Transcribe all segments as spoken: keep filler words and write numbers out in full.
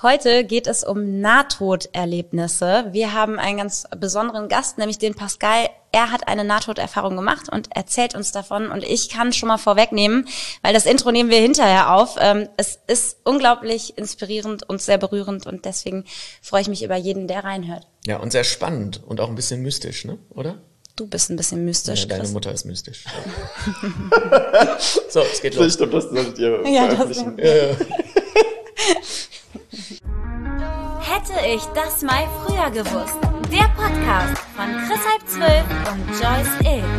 Heute geht es um Nahtoderlebnisse. Wir haben einen ganz besonderen Gast, nämlich den Pascal. Er hat eine Nahtoderfahrung gemacht und erzählt uns davon. Und ich kann schon mal vorwegnehmen, weil das Intro nehmen wir hinterher auf. Es ist unglaublich inspirierend und sehr berührend und deswegen freue ich mich über jeden, der reinhört. Ja, und sehr spannend und auch ein bisschen mystisch, ne? Oder? Du bist ein bisschen mystisch, ja, deine Chris. Mutter ist mystisch. So, es geht los. Ich glaube, das solltet ihr ja, veröffentlichen. Das ja, ja. Hätte ich das mal früher gewusst. Der Podcast von Chris halb zwölf und Joyce Ill.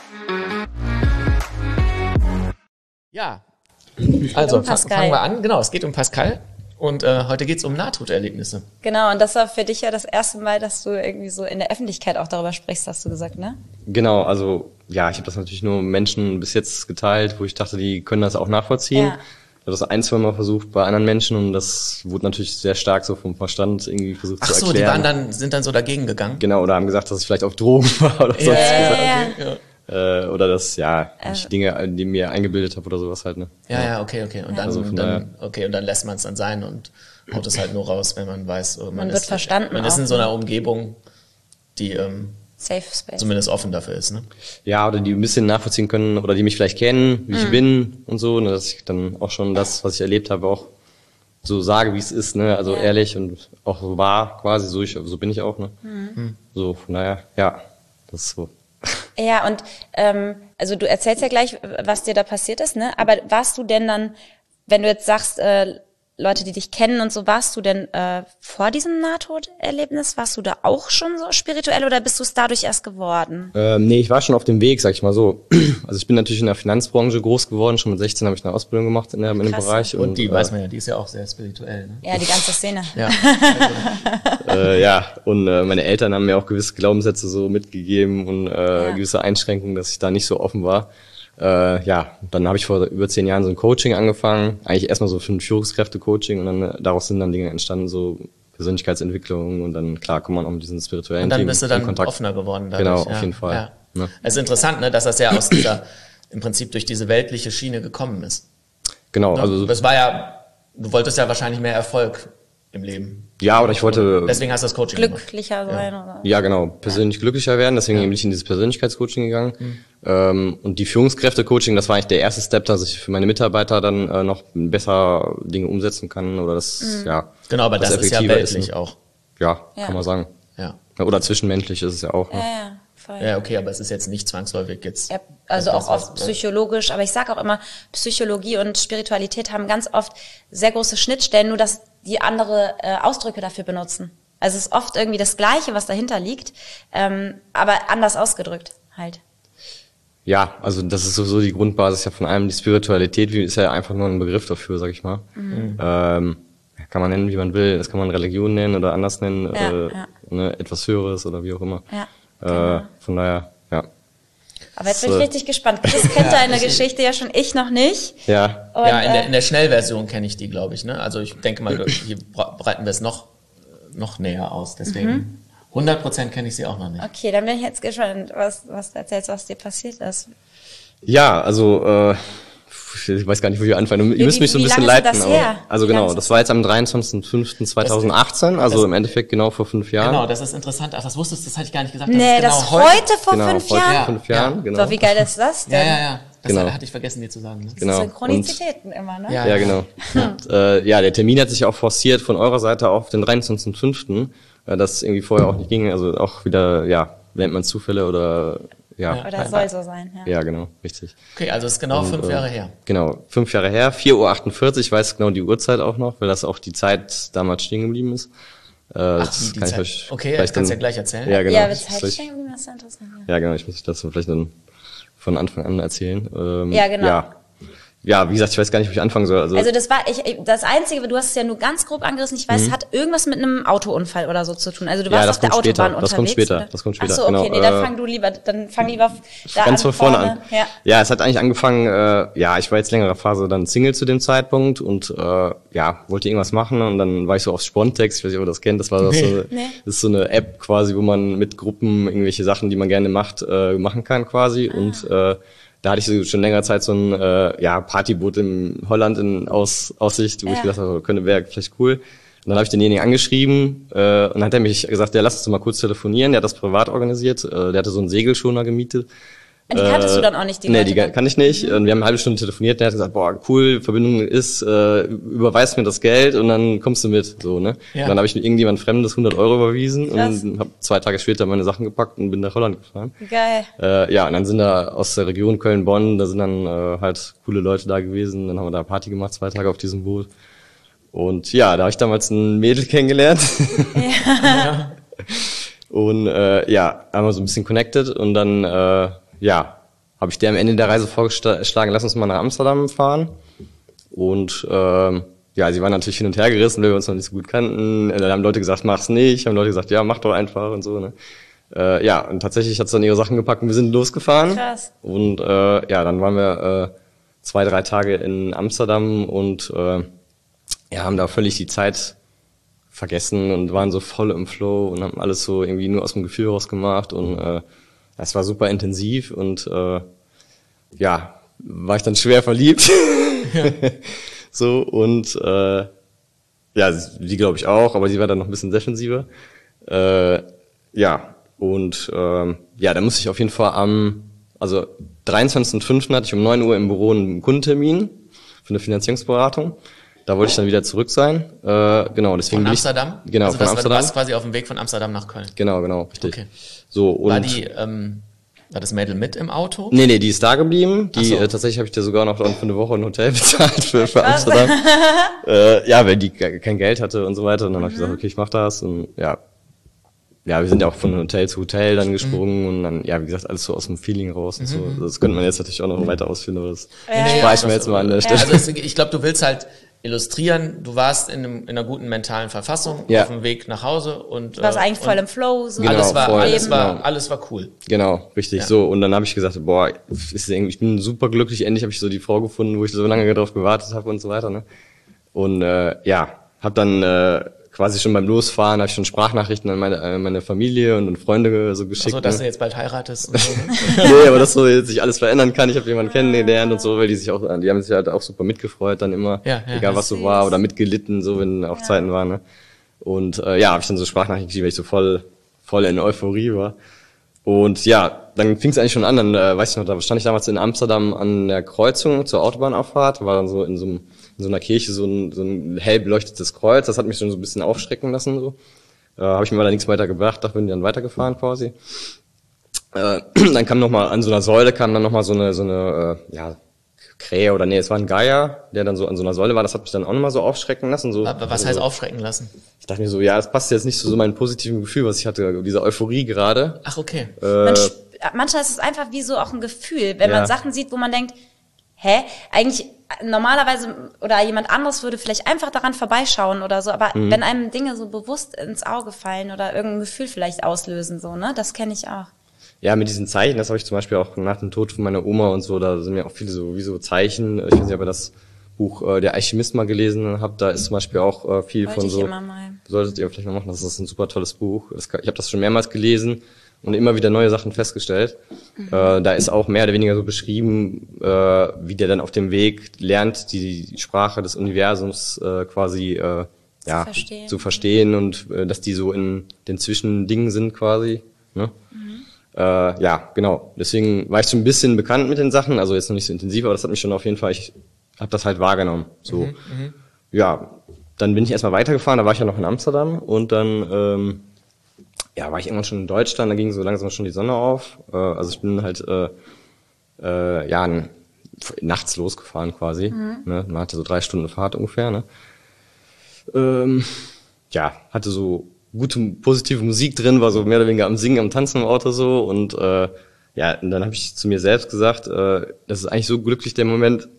Ja, also um fangen wir an. Genau, es geht um Pascal. Und äh, heute geht's um Nahtoderlebnisse. Genau, und das war für dich ja das erste Mal, dass du irgendwie so in der Öffentlichkeit auch darüber sprichst, hast du gesagt, ne? Genau, also ja, ich habe das natürlich nur Menschen bis jetzt geteilt, wo ich dachte, die können das auch nachvollziehen. Ja. Ich habe das ein, zwei Mal versucht bei anderen Menschen und das wurde natürlich sehr stark so vom Verstand irgendwie versucht Ach zu so, erklären. Ach so, die waren dann, sind dann so dagegen gegangen? Genau, oder haben gesagt, dass ich vielleicht auf Drogen war oder ja, sonst ja, was. Ja, okay, ja. Äh, oder dass, ja, ich äh, Dinge, die mir eingebildet habe oder sowas halt, ne? Ja, ja, okay, okay. Und dann, also dann okay, und dann lässt man es dann sein und haut es halt nur raus, wenn man weiß, man, man ist, wird verstanden. Man ist in so einer Umgebung, die ähm, Safe Space. Zumindest offen dafür ist, ne? Ja, oder die ein bisschen nachvollziehen können oder die mich vielleicht kennen, wie mhm. ich bin und so, ne, dass ich dann auch schon das, was ich erlebt habe, auch so sage, wie es ist, ne? Also ja. ehrlich und auch so wahr quasi, so, ich, so bin ich auch, ne? Mhm. So, von daher, ja, das ist so. Ja, und ähm, also du erzählst ja gleich, was dir da passiert ist, ne? Aber warst du denn dann, wenn du jetzt sagst, äh, Leute, die dich kennen und so, warst du denn äh, vor diesem Nahtoderlebnis, warst du da auch schon so spirituell oder bist du es dadurch erst geworden? Ähm, nee, ich war schon auf dem Weg, sag ich mal so. Also ich bin natürlich in der Finanzbranche groß geworden, schon mit sechzehn habe ich eine Ausbildung gemacht in, der, in dem Bereich. Und, und die äh, weiß man ja, die ist ja auch sehr spirituell, ne? Ja, die ganze Szene. Ja, äh, ja. Und äh, meine Eltern haben mir auch gewisse Glaubenssätze so mitgegeben und äh, ja. gewisse Einschränkungen, dass ich da nicht so offen war. Äh, ja, dann habe ich vor über zehn Jahren so ein Coaching angefangen, eigentlich erstmal so für ein Führungskräfte-Coaching und dann äh, daraus sind dann Dinge entstanden, so Persönlichkeitsentwicklung und dann, klar, kommt man auch mit diesen spirituellen Themen. Und dann Themen bist du dann Kontakt. offener geworden dadurch. Genau, auf ja. jeden Fall. Ja. Ne? Es ist interessant, ne, dass das ja aus dieser, im Prinzip durch diese weltliche Schiene gekommen ist. Genau. Ne? Also das war ja, du wolltest ja wahrscheinlich mehr Erfolg im Leben. Ja, oder ich wollte... Deswegen hast du das Coaching glücklicher gemacht. sein, ja. oder? Ja, genau. Persönlich ja. glücklicher werden. Deswegen ja. bin ich in dieses Persönlichkeitscoaching gegangen. Mhm. Ähm, und die Führungskräfte-Coaching, das war eigentlich der erste Step, dass ich für meine Mitarbeiter dann äh, noch besser Dinge umsetzen kann oder das, mhm. ja. Genau, aber das ist ja weltlich ist, ne? auch. Ja, ja, kann man sagen. Ja. Oder zwischenmenschlich ist es ja auch. Ne? Ja, ja. Voll. Ja, okay, aber es ist jetzt nicht zwangsläufig jetzt. Ja, also auch oft was, psychologisch, aber ich sage auch immer, Psychologie und Spiritualität haben ganz oft sehr große Schnittstellen, nur dass die andere äh, Ausdrücke dafür benutzen. Also es ist oft irgendwie das Gleiche, was dahinter liegt, ähm, aber anders ausgedrückt halt. Ja, also das ist sowieso die Grundbasis ja von allem. Die Spiritualität ist ja einfach nur ein Begriff dafür, sag ich mal. Mhm. Ähm, kann man nennen, wie man will. Das kann man Religion nennen oder anders nennen, ja, äh, ja. Ne, etwas Höheres oder wie auch immer. Ja, genau. äh, von daher, ja. Aber jetzt bin ich richtig gespannt. Chris kennt deine ja, Geschichte ja schon, ich noch nicht. Ja, und, ja in, der, in der Schnellversion kenne ich die, glaube ich. Ne? Also ich denke mal, hier breiten wir es noch, noch näher aus. Deswegen mhm. hundert Prozent kenne ich sie auch noch nicht. Okay, dann bin ich jetzt gespannt, was, was du erzählst, was dir passiert ist. Ja, also äh, ich weiß gar nicht, wo wir anfangen. Ihr müsst mich so ein bisschen leiten. Das her? Also wie genau, das war jetzt am dreiundzwanzigsten fünften zweitausendachtzehn, also das, im Endeffekt genau vor fünf Jahren. Genau, das ist interessant. Ach, das wusstest du, das hatte ich gar nicht gesagt. Nee, das, ist genau das heute vor genau, fünf heute Jahren? Vor fünf Jahren, ja. genau. So, wie geil ist das denn? Ja, ja, ja. Das genau. hatte ich vergessen, dir zu sagen. Ne? Genau. Synchronizitäten immer, ne? Ja, ja genau. Und, äh, ja, der Termin hat sich auch forciert von eurer Seite auf den dreiundzwanzigsten fünften Äh, das irgendwie vorher auch nicht ging. Also auch wieder, ja, nennt man Zufälle oder... Ja. Oder soll so sein, ja. Ja, genau, richtig. Okay, also es ist genau und, fünf Jahre her. Genau, fünf Jahre her, vier Uhr achtundvierzig, ich weiß genau die Uhrzeit auch noch, weil das auch die Zeit damals stehen geblieben ist. Äh, Ach, das die, die kann Zeit. ich okay, das kannst du ja gleich erzählen. Ja, genau. Ja, wird Zeit stehen geblieben, das ist interessant. Ja. ja, genau, ich muss das vielleicht dann von Anfang an erzählen. Ähm, ja, genau. Ja. Ja, wie gesagt, ich weiß gar nicht, wo ich anfangen soll. Also, also das war, ich, das Einzige, du hast es ja nur ganz grob angerissen, ich weiß, mhm. es hat irgendwas mit einem Autounfall oder so zu tun. Also du warst ja, auf der Autobahn später. unterwegs. Das kommt später, oder? das kommt später. Ach so, okay, genau. nee, dann fang du lieber, dann fang lieber da ganz an, von vorne, vorne an. Ja. ja, es hat eigentlich angefangen, äh, ja, ich war jetzt längere Phase dann Single zu dem Zeitpunkt und äh, ja, wollte irgendwas machen und dann war ich so auf Spontex, ich weiß nicht, ob ihr das kennt, das war das nee. so, nee. das ist so eine App quasi, wo man mit Gruppen irgendwelche Sachen, die man gerne macht, äh, machen kann quasi ah. und äh, da hatte ich so schon länger Zeit so ein äh, ja, Partyboot in Holland in Aus, Aussicht, wo ja. ich gedacht habe, könnte wäre vielleicht cool. Und dann habe ich denjenigen angeschrieben äh, und dann hat er mich gesagt, ja, lass uns doch mal kurz telefonieren. Der hat das privat organisiert. Äh, der hatte so einen Segelschoner gemietet. Und die kanntest äh, du dann auch nicht, die Nee, Leute die dann? kann ich nicht. Mhm. Wir haben eine halbe Stunde telefoniert. Der hat gesagt, boah, cool, Verbindung ist, äh, überweist mir das Geld und dann kommst du mit. So, ne? Ja. Und dann habe ich mit irgendjemand Fremdes hundert Euro überwiesen Krass. und habe zwei Tage später meine Sachen gepackt und bin nach Holland gefahren. Geil. Äh, ja, und dann sind da aus der Region Köln-Bonn, da sind dann äh, halt coole Leute da gewesen. Dann haben wir da Party gemacht, zwei Tage auf diesem Boot. Und ja, da habe ich damals ein Mädel kennengelernt. Ja. Und äh, ja, haben wir so ein bisschen connected und dann, äh, ja, habe ich dir am Ende der Reise vorgeschlagen, lass uns mal nach Amsterdam fahren. Und ähm, ja, sie waren natürlich hin und her gerissen, weil wir uns noch nicht so gut kannten. Dann haben Leute gesagt, mach's nicht. Haben Leute gesagt, ja, mach doch einfach und so. Ne? Äh, ja, und tatsächlich hat sie dann ihre Sachen gepackt und wir sind losgefahren. Krass. Und äh, ja, dann waren wir äh, zwei, drei Tage in Amsterdam und äh, ja, haben da völlig die Zeit vergessen und waren so voll im Flow und haben alles so irgendwie nur aus dem Gefühl raus gemacht und äh, das war super intensiv und äh, ja, war ich dann schwer verliebt. Ja. So und äh, ja, sie glaube ich auch, aber sie war dann noch ein bisschen defensiver. Äh, ja, und äh, ja, da musste ich auf jeden Fall am, also dreiundzwanzigsten fünften hatte ich um neun Uhr im Büro einen Kundentermin für eine Finanzierungsberatung. Da wollte ich dann wieder zurück sein. Äh, genau, deswegen Von Amsterdam? Ich, genau, also von das, Amsterdam. Du warst quasi auf dem Weg von Amsterdam nach Köln. Genau, genau, richtig. Okay. So, und war die, ähm, war das Mädel mit im Auto? Nee, nee, die ist da geblieben. Die, so. äh, tatsächlich habe ich dir sogar noch für eine Woche ein Hotel bezahlt für, für Amsterdam. äh, ja, weil die kein Geld hatte und so weiter. Und dann habe ich gesagt, okay, ich mach das. Und ja, ja, wir sind ja auch von Hotel zu Hotel dann gesprungen mhm. und dann, ja, wie gesagt, alles so aus dem Feeling raus und so. Das könnte man jetzt natürlich auch noch weiter ausführen, aber das Ja, spare ich ja. mir jetzt mal an der Stelle. Also es, ich glaube, du willst halt illustrieren, du warst in, einem, in einer guten mentalen Verfassung Ja. auf dem Weg nach Hause und Du warst äh, eigentlich voll und im Flow. So Genau, alles war, voll, alles war, genau. alles war cool. Genau, richtig. Ja. So, und dann habe ich gesagt, boah, ist irgendwie, ich bin super glücklich, endlich habe ich so die Frau gefunden, wo ich so lange darauf gewartet habe und so weiter. Ne? Und äh, ja, habe dann äh, quasi schon beim Losfahren, habe ich schon Sprachnachrichten an meine, an meine Familie und, und Freunde so geschickt. Also, dass ne? du jetzt bald heiratest. Und so. Nee, aber dass so jetzt sich alles verändern kann. Ich habe jemanden kennengelernt und so, weil die sich auch, die haben sich halt auch super mitgefreut dann immer, Ja, ja, egal was so süß. war oder mitgelitten, so wenn auch Ja. Zeiten waren. Ne? Und äh, ja, habe ich dann so Sprachnachrichten geschrieben, weil ich so voll, voll in Euphorie war. Und ja, dann fing es eigentlich schon an. Dann äh, weiß ich noch, da stand ich damals in Amsterdam an der Kreuzung zur Autobahnauffahrt, war dann so in so, einem, in so einer Kirche so ein, so ein hell beleuchtetes Kreuz. Das hat mich schon so ein bisschen aufschrecken lassen. So. Äh, habe ich mir leider nichts weiter gebracht, da bin ich dann weitergefahren quasi. Äh, dann kam noch mal an so einer Säule kam dann noch mal so eine so eine äh, ja Krähe oder nee, es war ein Geier, der dann so an so einer Säule war. Das hat mich dann auch noch mal so aufschrecken lassen. So, Aber was also, heißt aufschrecken lassen? Ich dachte mir so, ja, das passt jetzt nicht zu so meinem positiven Gefühl, was ich hatte, diese Euphorie gerade. Ach, okay. Man Äh, sp- manchmal ist es einfach wie so auch ein Gefühl, wenn Ja. man Sachen sieht, wo man denkt, hä, eigentlich normalerweise oder jemand anderes würde vielleicht einfach daran vorbeischauen oder so, aber Mhm. wenn einem Dinge so bewusst ins Auge fallen oder irgendein Gefühl vielleicht auslösen, so, ne, das kenne ich auch. Ja, mit diesen Zeichen, das habe ich zum Beispiel auch nach dem Tod von meiner Oma und so, da sind mir auch viele so wie so Zeichen. Ich weiß nicht, ob ihr das Buch äh, Der Alchemist mal gelesen habt, da ist zum Beispiel auch äh, viel Wollte von ich so. immer mal. Solltet ihr vielleicht mal machen, das ist ein super tolles Buch. Das, kann- ich habe das schon mehrmals gelesen und immer wieder neue Sachen festgestellt. Mhm. Äh, da ist auch mehr oder weniger so beschrieben, äh, wie der dann auf dem Weg lernt, die Sprache des Universums äh, quasi äh, ja, verstehen. zu verstehen und äh, dass die so in den Zwischendingen sind quasi. Ne? Mhm. Äh, ja, genau. Deswegen war ich so ein bisschen bekannt mit den Sachen, also jetzt noch nicht so intensiv, aber das hat mich schon auf jeden Fall, ich habe das halt wahrgenommen. So, Mhm, ja, dann bin ich erstmal weitergefahren, da war ich ja noch in Amsterdam und dann ähm, ja, war ich irgendwann schon in Deutschland, da ging so langsam schon die Sonne auf. Äh, also ich bin halt äh, äh, ja n- nachts losgefahren quasi. Mhm. Ne? Man hatte so drei Stunden Fahrt ungefähr. Ne? Ähm, ja, hatte so gute positive Musik drin, war so mehr oder weniger am Singen, am Tanzen im Auto so und äh, ja, und dann habe ich zu mir selbst gesagt, äh, das ist eigentlich so glücklich der Moment.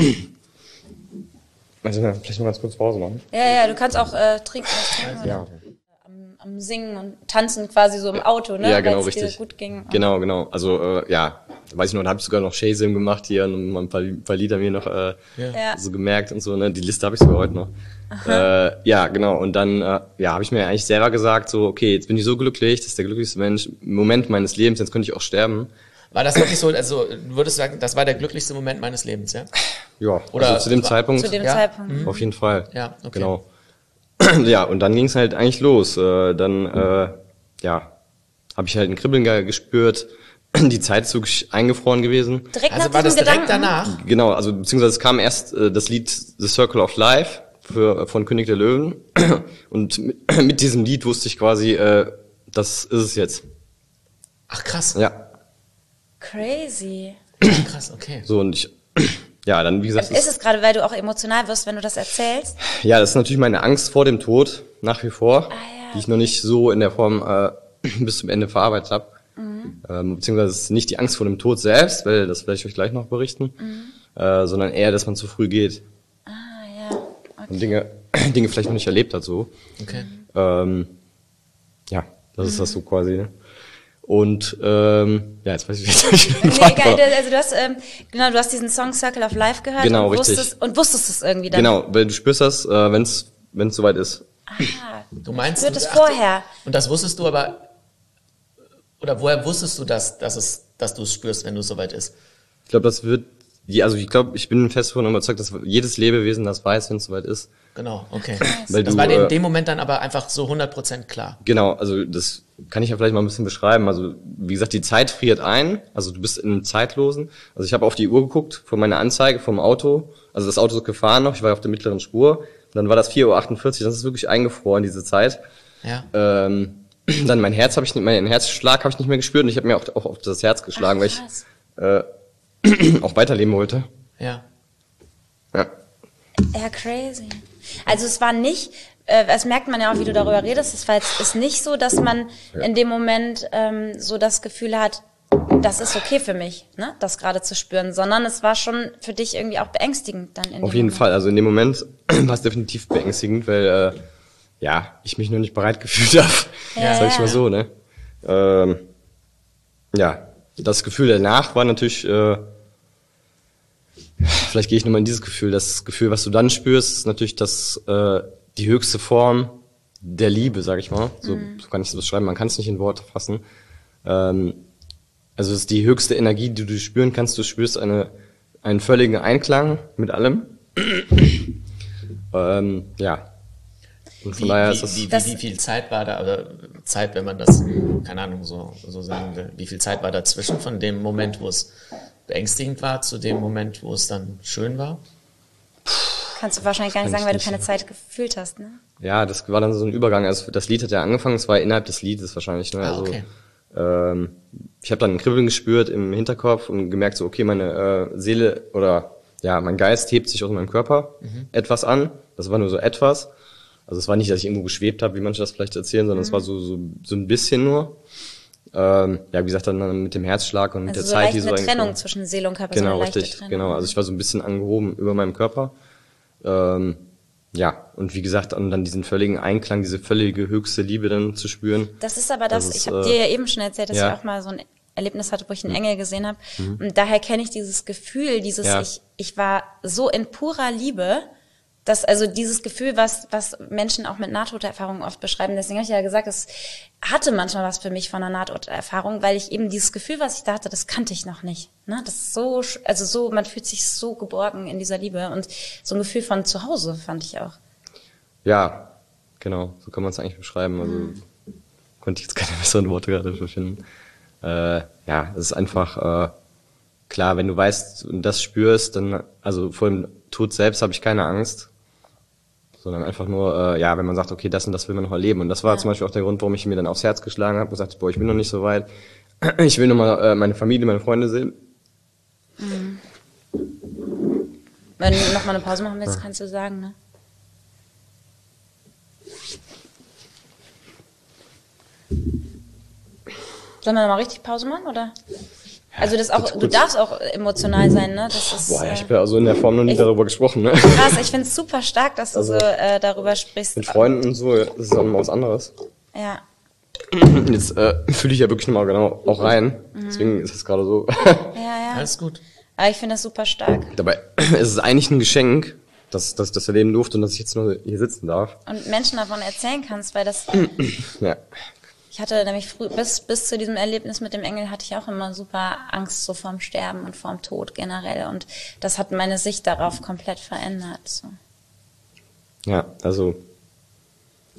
Also vielleicht noch ganz kurz Pause machen. Ja, ja, du kannst auch äh, trinken, was trinken oder Ja. am, am Singen und Tanzen quasi so im Auto, ne? Ja, genau, Weil's dir richtig. gut ging. Genau, genau. Also äh, ja, weiß ich noch, da habe ich sogar noch Shazam gemacht hier und mal ein paar, paar Lieder mir noch äh, Ja. so gemerkt und so. Ne, die Liste habe ich sogar heute noch. Äh, ja, genau. Und dann äh, ja, habe ich mir eigentlich selber gesagt, so okay, jetzt bin ich so glücklich, das ist der glücklichste Mensch, Moment meines Lebens, jetzt könnte ich auch sterben. War das wirklich so, also du würdest sagen, das war der glücklichste Moment meines Lebens, ja? Ja, Oder also zu dem war- Zeitpunkt Zu dem Ja. Zeitpunkt. auf jeden Fall. Ja, okay. Genau. ja, und dann ging es halt eigentlich los. Äh, dann, äh, ja, habe ich halt ein Kribbeln ge- gespürt. Die Zeit ist wirklich eingefroren gewesen. Direkt Also nach war das diesem direkt Gedanken? danach? Genau, also beziehungsweise es kam erst äh, das Lied The Circle of Life für, von König der Löwen. Und mit, mit diesem Lied wusste ich quasi, äh, das ist es jetzt. Ach krass. Ja, Crazy. Krass, okay. so und ich, ja, dann wie gesagt, Ist es gerade, weil du auch emotional wirst, wenn du das erzählst? ja, das ist natürlich meine Angst vor dem Tod, nach wie vor, Ah, ja. die ich noch nicht so in der Form äh, bis zum Ende verarbeitet habe. Mhm. Ähm, beziehungsweise es ist nicht die Angst vor dem Tod selbst, weil das werde ich euch gleich noch berichten, mhm. äh, sondern eher, dass man zu früh geht Ah, ja. Okay. und Dinge, Dinge vielleicht noch nicht erlebt hat, so. Okay. Ähm, ja, das ist das so quasi, ne? Und ähm, ja, jetzt weiß ich nicht. Nee, egal, also du hast, ähm, genau, du hast diesen Song Circle of Life gehört Genau, und richtig. wusstest, und wusstest es irgendwie dann. Genau, weil du spürst das, äh, wenn es wenn es soweit ist. Ah, Du meinst, spürt du- es ach, vorher. Und das wusstest du aber, oder woher wusstest du das, dass es, dass du es spürst, wenn du es soweit ist? Ich glaube, das wird, die, also ich glaube, ich bin fest davon überzeugt, dass jedes Lebewesen das weiß, wenn es soweit ist. Genau, okay. Weil Das du, war dir in äh, dem Moment dann aber einfach so hundert Prozent klar. Genau, also das kann ich ja vielleicht mal ein bisschen beschreiben. Also wie gesagt, die Zeit friert ein, also du bist in einem Zeitlosen. Also ich habe auf die Uhr geguckt, von meiner Anzeige vom Auto, also das Auto ist gefahren noch, ich war auf der mittleren Spur, und dann war das vier Uhr achtundvierzig, das ist wirklich eingefroren, diese Zeit. Ja. Ähm, dann mein Herz habe ich nicht, meinen Herzschlag habe ich nicht mehr gespürt und ich habe mir auch, auch auf das Herz geschlagen, Ach, weil krass. ich äh, auch weiterleben wollte. Ja. Ja. Ja, crazy. Also es war nicht, äh, das merkt man ja auch, wie du darüber redest, es war jetzt ist nicht so, dass man in dem Moment ähm, so das Gefühl hat, das ist okay für mich, ne, das gerade zu spüren, sondern es war schon für dich irgendwie auch beängstigend dann in Auf dem jeden Moment. Fall, also in dem Moment war es definitiv beängstigend, weil äh, ja, ich mich noch nicht bereit gefühlt habe, Ja, sag ich ja. mal so, ne? Ähm, ja, das Gefühl danach war natürlich, äh, vielleicht gehe ich nochmal in dieses Gefühl, das Gefühl, was du dann spürst, ist natürlich das äh, die höchste Form der Liebe, sag ich mal, so, Mhm. so kann ich das beschreiben, man kann es nicht in Worte fassen. Ähm, also es ist die höchste Energie, die du spüren kannst, du spürst eine einen völligen Einklang mit allem. ähm, ja. Und von Wie, daher wie, ist das, wie, das- wie, wie viel Zeit war da, oder Zeit, wenn man das, keine Ahnung, so, so sagen will, wie viel Zeit war dazwischen von dem Moment, wo es beängstigend war, zu dem Moment, wo es dann schön war? Kannst du wahrscheinlich gar nicht Kann sagen, weil ich du keine nicht. Zeit gefühlt hast, ne? ja, das war dann so ein Übergang. Also das Lied hat ja angefangen, es war innerhalb des Liedes wahrscheinlich. Ne? Ah, Also okay. ähm, ich habe dann ein Kribbeln gespürt im Hinterkopf und gemerkt, so okay, meine äh, Seele oder ja, mein Geist hebt sich aus meinem Körper Mhm. etwas an. Das war nur so etwas. Also es war nicht, dass ich irgendwo geschwebt habe, wie manche das vielleicht erzählen, sondern es war so, so so ein bisschen nur. Ähm, ja, wie gesagt, dann mit dem Herzschlag und mit Also der so Zeit, leicht die so eine eingefangen- Trennung zwischen Seele und Körper, so Genau, eine leichte richtig, Trennung. genau. Also ich war so ein bisschen angehoben über meinem Körper. Ähm, ja, und wie gesagt, und dann diesen völligen Einklang, diese völlige höchste Liebe dann zu spüren. Das ist aber das, Das ist, ich habe äh, dir ja eben schon erzählt, dass ja. Mhm. ich auch mal so ein Erlebnis hatte, wo ich einen Engel gesehen habe. Und daher kenne ich dieses Gefühl, dieses, Ja. ich, ich war so in purer Liebe, dass also dieses Gefühl, was, was Menschen auch mit Nahtoderfahrungen oft beschreiben, deswegen habe ich ja gesagt, es hatte manchmal was für mich von einer Nahtoderfahrung, weil ich eben dieses Gefühl, was ich da hatte, das kannte ich noch nicht. Ne? Das ist so, sch- also so, man fühlt sich so geborgen in dieser Liebe und so ein Gefühl von zu Hause fand ich auch. Ja, genau, so kann man es eigentlich beschreiben. Also konnte ich jetzt keine besseren Worte gerade dafür finden. Äh, ja, es ist einfach äh, klar, wenn du weißt und das spürst, dann, also vor dem Tod selbst habe ich keine Angst, sondern einfach nur, äh, ja, wenn man sagt, okay, das und das will man noch erleben. Und das war Ja. zum Beispiel auch der Grund, warum ich mir dann aufs Herz geschlagen habe und gesagt, boah, ich bin noch nicht so weit. Ich will noch mal äh, meine Familie, meine Freunde sehen. Wenn du noch mal eine Pause machen willst, kannst du sagen, ne? Sollen wir noch mal richtig Pause machen, oder? Also das auch, kurz- du kurz. darfst auch emotional sein, ne? Das ist Boah, ja, äh, ich habe ja also in der Form noch nie ich- darüber gesprochen, ne? krass. Ich finde es super stark, dass du Also, so äh, darüber sprichst. Mit Freunden und so, das ist auch mal was anderes. Ja. Jetzt äh, fühle ich ja wirklich nochmal genau auch rein. Deswegen ist es gerade so. Ja, ja. Alles gut. Aber ich finde das super stark. Dabei ist es eigentlich ein Geschenk, dass, dass ich das erleben durfte und dass ich jetzt nur hier sitzen darf. Und Menschen davon erzählen kannst, weil das, Ja. ich hatte nämlich früh, bis, bis zu diesem Erlebnis mit dem Engel hatte ich auch immer super Angst so vorm Sterben und vorm Tod generell. Und das hat meine Sicht darauf komplett verändert. So. Ja, also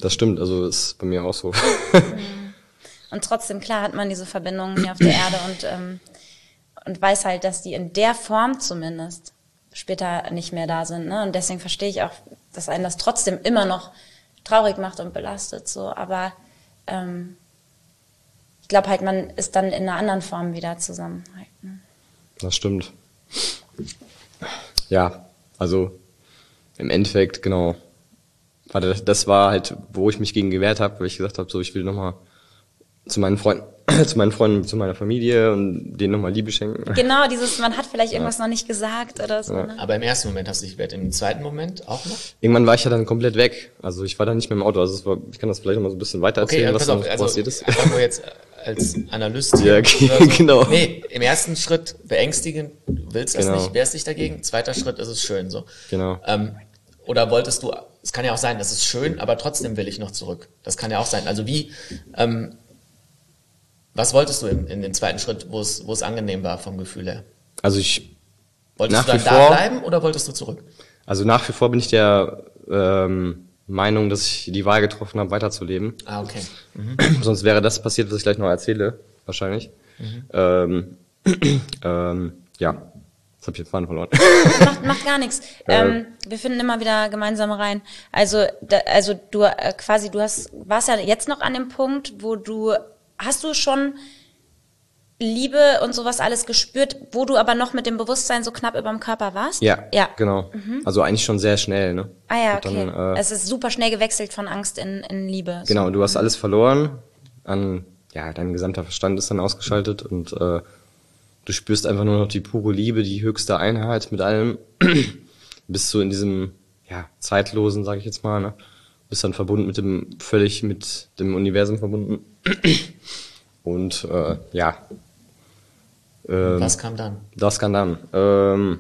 Das stimmt, also ist bei mir auch so. Und trotzdem, klar, hat man diese Verbindungen hier auf der Erde und, ähm, und weiß halt, dass die in der Form zumindest später nicht mehr da sind. Ne? Und deswegen verstehe ich auch, dass einen das trotzdem immer noch traurig macht und belastet. So. Aber ähm, ich glaube halt, man ist dann in einer anderen Form wieder zusammen. Halt, ne? Das stimmt. Ja, also im Endeffekt, genau. Das war halt, wo ich mich gegen gewehrt habe, weil ich gesagt habe, so ich will nochmal zu meinen Freunden, zu meinen Freunden, zu meiner Familie und denen nochmal Liebe schenken. Genau, dieses, man hat vielleicht irgendwas ja. noch nicht gesagt oder so. Ja. Ne? Aber im ersten Moment hast du dich gewehrt, im zweiten Moment auch noch? Irgendwann war ich ja dann komplett weg. Also ich war dann nicht mehr im Auto. Also es war, ich kann das vielleicht nochmal so ein bisschen weiter erzählen, okay, was pass auf, dann also passiert ist. Einfach nur jetzt als Analyst hier. Ja, okay, so. genau. Nee, im ersten Schritt beängstigend, du willst das genau. nicht, wehrst dich dagegen. Zweiter Schritt ist es schön, so. Genau. Ähm, oder wolltest du, es kann ja auch sein, das ist schön, aber trotzdem will ich noch zurück. Das kann ja auch sein. Also wie, ähm, was wolltest du in, in den zweiten Schritt, wo es, wo es angenehm war vom Gefühl her? Also ich, wolltest nach du dann wie da vor, bleiben oder wolltest du zurück? Also nach wie vor bin ich der ähm, Meinung, dass ich die Wahl getroffen habe, weiterzuleben. Ah, okay. Mhm. Sonst wäre das passiert, was ich gleich noch erzähle, wahrscheinlich. Mhm. Ähm, ähm, ja. Jetzt habe ich den Faden verloren. Macht, macht gar nichts. Ähm, wir finden immer wieder gemeinsam rein. Also, da, also du äh, quasi, du hast, warst ja jetzt noch an dem Punkt, wo du, hast du schon Liebe und sowas alles gespürt, wo du aber noch mit dem Bewusstsein so knapp über dem Körper warst? Ja, ja. genau. Mhm. Also eigentlich schon sehr schnell, ne? Ah ja, okay. Dann, äh, es ist super schnell gewechselt von Angst in, in Liebe. Genau, du hast alles verloren. An, ja, dein gesamter Verstand ist dann ausgeschaltet und äh, du spürst einfach nur noch die pure Liebe, die höchste Einheit mit allem. Bist so in diesem, ja, zeitlosen, sag ich jetzt mal, ne? Bist dann verbunden mit dem, völlig mit dem Universum verbunden. Und, äh, ja. Ähm, was kam dann? Das kam dann. Ähm,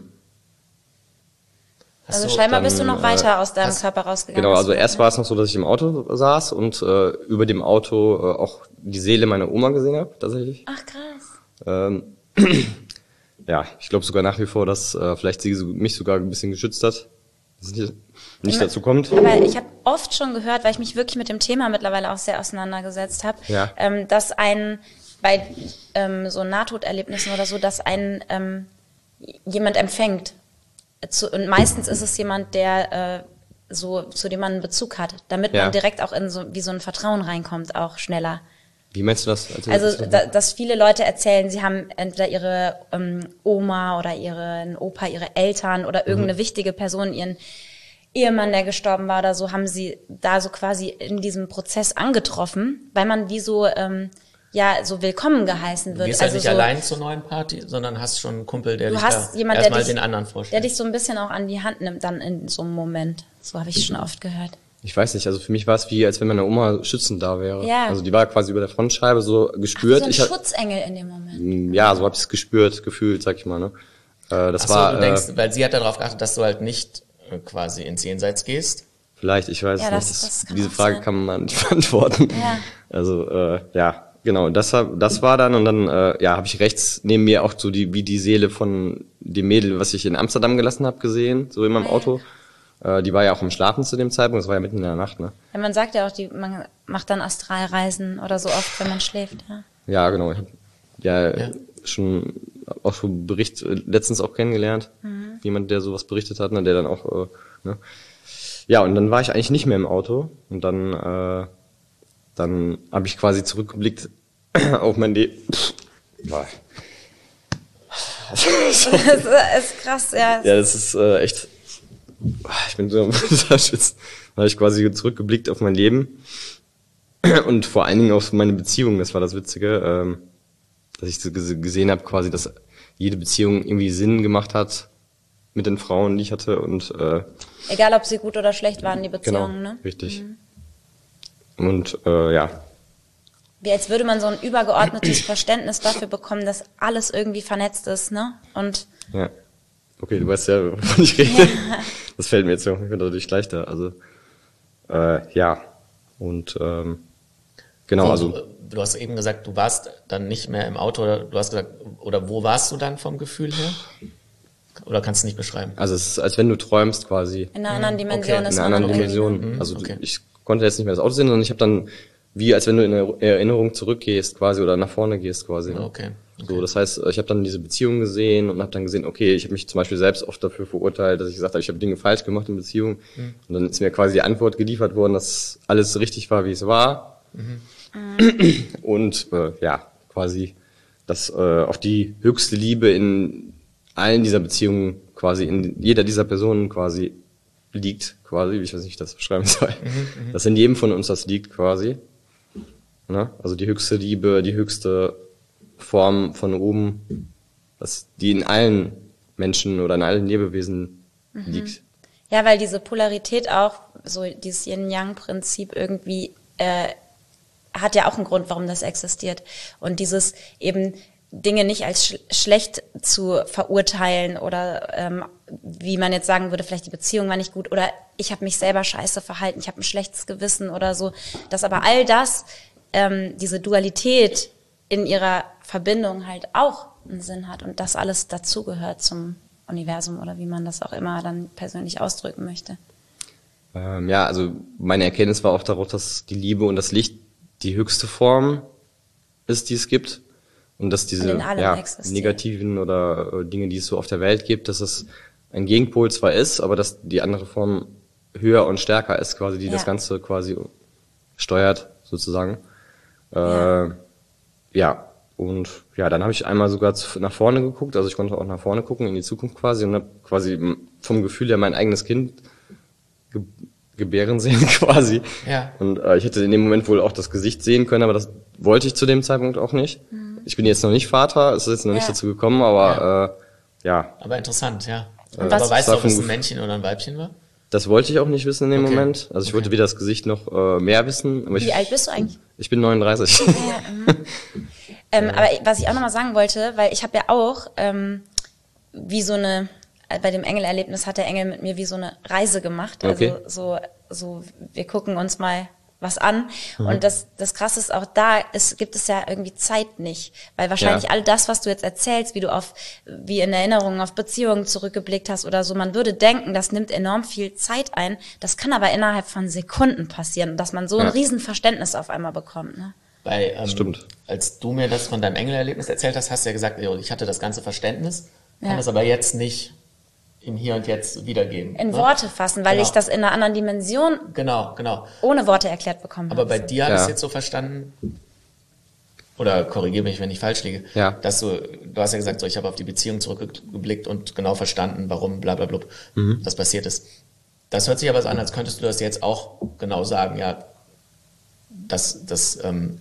also scheinbar dann, bist du noch weiter äh, aus deinem hast, Körper rausgegangen. Genau, also erst war es noch so, dass ich im Auto saß und äh, über dem Auto äh, auch die Seele meiner Oma gesehen habe, tatsächlich. Ach, krass. Ähm, ja, ich glaube sogar nach wie vor, dass äh, vielleicht sie mich sogar ein bisschen geschützt hat, dass es nicht, nicht dazu kommt. Weil ich habe oft schon gehört, weil ich mich wirklich mit dem Thema mittlerweile auch sehr auseinandergesetzt habe, ja. ähm, dass ein bei ähm, so Nahtoderlebnissen oder so, dass ein ähm, jemand empfängt. Zu, und meistens ist es jemand, der äh, so zu dem man einen Bezug hat, damit ja. man direkt auch in so wie so ein Vertrauen reinkommt, auch schneller. Wie meinst du das? Also, also da, dass viele Leute erzählen, sie haben entweder ihre ähm, Oma oder ihren Opa, ihre Eltern oder irgendeine mhm. wichtige Person, ihren Ehemann, der gestorben war oder so, haben sie da so quasi in diesem Prozess angetroffen, weil man wie so ähm, ja so willkommen geheißen wird. Du gehst also halt nicht so, allein zur neuen Party, sondern hast schon einen Kumpel, der du dich hast da jemand, erstmal der dich, den anderen vorstellt. Der dich so ein bisschen auch an die Hand nimmt dann in so einem Moment. So habe ich schon oft gehört. Ich weiß nicht, also für mich war es wie, als wenn meine Oma schützend da wäre. Ja. Also die war quasi über der Frontscheibe so gespürt. Ach, so ein ich Schutzengel in dem Moment. Ja, so habe ich es gespürt, gefühlt, sag ich mal. Ne? Äh, das Ach so, war, du denkst, äh, weil sie hat darauf geachtet, dass du halt nicht äh, quasi ins Jenseits gehst. Vielleicht, ich weiß ja, nicht. Das, Das, das kann diese auch Frage sein. kann man nicht beantworten. Ja. Also äh, ja, genau. Das, das war dann und dann äh, ja, habe ich rechts neben mir auch so die wie die Seele von dem Mädel, was ich in Amsterdam gelassen habe, gesehen, so in meinem Auto. Äh, die war ja auch im Schlafen zu dem Zeitpunkt. Das war ja mitten in der Nacht, ne? Ja, man sagt ja auch, die, man macht dann Astralreisen oder so oft, wenn man schläft. Ja, Ja, genau. Ich habe ja, Ja. schon auch schon Bericht äh, letztens auch kennengelernt, Mhm. jemand, der sowas berichtet hat, ne, der dann auch äh, ne. Ja, und dann war ich eigentlich nicht mehr im Auto und dann äh, dann habe ich quasi zurückgeblickt auf mein Leben. Das ist krass, ja. Ja, das ist äh, echt. Ich bin so am Schwitzen. Dann habe ich quasi zurückgeblickt auf mein Leben und vor allen Dingen auf meine Beziehung. Das war das Witzige, ähm, dass ich so gese- gesehen habe, quasi, dass jede Beziehung irgendwie Sinn gemacht hat mit den Frauen, die ich hatte und äh, Egal, ob sie gut oder schlecht waren, die genau, Beziehungen, ne? richtig. Und äh, ja, Wie als würde man so ein übergeordnetes Verständnis dafür bekommen, dass alles irgendwie vernetzt ist, ne? Und ja. Okay, du weißt ja, wovon ich rede. Das fällt mir jetzt auch natürlich leichter. Also äh, ja und ähm, genau, Und also du, du hast eben gesagt, du warst dann nicht mehr im Auto, oder du hast gesagt, oder wo warst du dann vom Gefühl her? Oder kannst du nicht beschreiben? also es ist, als wenn du träumst quasi. in einer anderen Dimension Okay. ist In einer man anderen dann irgendwie, Dimension. Mhm, Also okay. ich konnte jetzt nicht mehr das Auto sehen, sondern ich habe dann, wie als wenn du in eine Erinnerung zurückgehst quasi oder nach vorne gehst quasi. Ne? Okay. okay. So, das heißt, ich habe dann diese Beziehung gesehen und habe dann gesehen, okay, ich habe mich zum Beispiel selbst oft dafür verurteilt, dass ich gesagt habe, ich habe Dinge falsch gemacht in Beziehungen. Mhm. Und dann ist mir quasi die Antwort geliefert worden, dass alles richtig war, wie es war. Mhm. Und äh, ja, quasi, dass äh, auf die höchste Liebe in allen dieser Beziehungen quasi, in jeder dieser Personen quasi liegt, quasi, ich weiß nicht, wie ich das beschreiben soll. Mhm, dass in jedem von uns das liegt quasi. Ne? Also die höchste Liebe, die höchste Form von oben, dass die in allen Menschen oder in allen Lebewesen mhm. liegt. Ja, weil diese Polarität auch, so dieses Yin-Yang-Prinzip irgendwie, äh, hat ja auch einen Grund, warum das existiert. Und dieses eben Dinge nicht als sch- schlecht zu verurteilen oder ähm, wie man jetzt sagen würde, vielleicht die Beziehung war nicht gut oder ich habe mich selber scheiße verhalten, ich habe ein schlechtes Gewissen oder so. Dass aber all das, ähm, diese Dualität in ihrer Verbindung halt auch einen Sinn hat und das alles dazugehört zum Universum oder wie man das auch immer dann persönlich ausdrücken möchte. Ähm, ja, also meine Erkenntnis war auch darauf, dass die Liebe und das Licht die höchste Form ist, die es gibt. Und dass diese und ja, negativen oder äh, Dinge, die es so auf der Welt gibt, dass es ein Gegenpol zwar ist, aber dass die andere Form höher und stärker ist, quasi, die ja. das Ganze quasi steuert, sozusagen. Äh, ja. ja, und ja, dann habe ich einmal sogar zu, nach vorne geguckt, also ich konnte auch nach vorne gucken, in die Zukunft quasi, und habe quasi vom Gefühl her mein eigenes Kind ge- gebären sehen quasi. Ja. Und äh, ich hätte in dem Moment wohl auch das Gesicht sehen können, aber das wollte ich zu dem Zeitpunkt auch nicht. Mhm. Ich bin jetzt noch nicht Vater, es ist jetzt noch ja. nicht dazu gekommen, aber ja. Äh, ja. Aber interessant, ja. Und aber weißt du, ob es ein Männchen oder ein Weibchen war? Das wollte ich auch nicht wissen in dem okay. Moment. Also ich okay. wollte weder das Gesicht noch äh, mehr wissen. Aber Wie ich, alt bist du eigentlich? Ich bin neununddreißig. Ja, mhm. ähm, aber was ich auch nochmal sagen wollte, weil ich habe ja auch ähm, wie so eine, bei dem Engelerlebnis hat der Engel mit mir wie so eine Reise gemacht. Also okay. so, so, wir gucken uns mal was an. Mhm. Und das, das Krasse ist auch da, es gibt es ja irgendwie Zeit nicht. Weil wahrscheinlich ja. all das, was du jetzt erzählst, wie du auf, wie in Erinnerungen auf Beziehungen zurückgeblickt hast oder so, man würde denken, das nimmt enorm viel Zeit ein. Das kann aber innerhalb von Sekunden passieren, dass man so ja. ein Riesenverständnis auf einmal bekommt. Ne? Bei, ähm, Stimmt. Als du mir das von deinem Engelerlebnis erzählt hast, hast du ja gesagt, ich hatte das ganze Verständnis, kann ja. das aber jetzt nicht im Hier und Jetzt wiedergeben. In ne? Worte fassen, weil genau. ich das in einer anderen Dimension genau, genau. ohne Worte erklärt bekommen habe. Aber bei dir habe ich es jetzt so verstanden, oder korrigiere mich, wenn ich falsch liege, ja. dass du, du hast ja gesagt, so, ich habe auf die Beziehung zurückgeblickt und genau verstanden, warum bla bla bla mhm. das passiert ist. Das hört sich aber so an, als könntest du das jetzt auch genau sagen, ja, dass das ähm,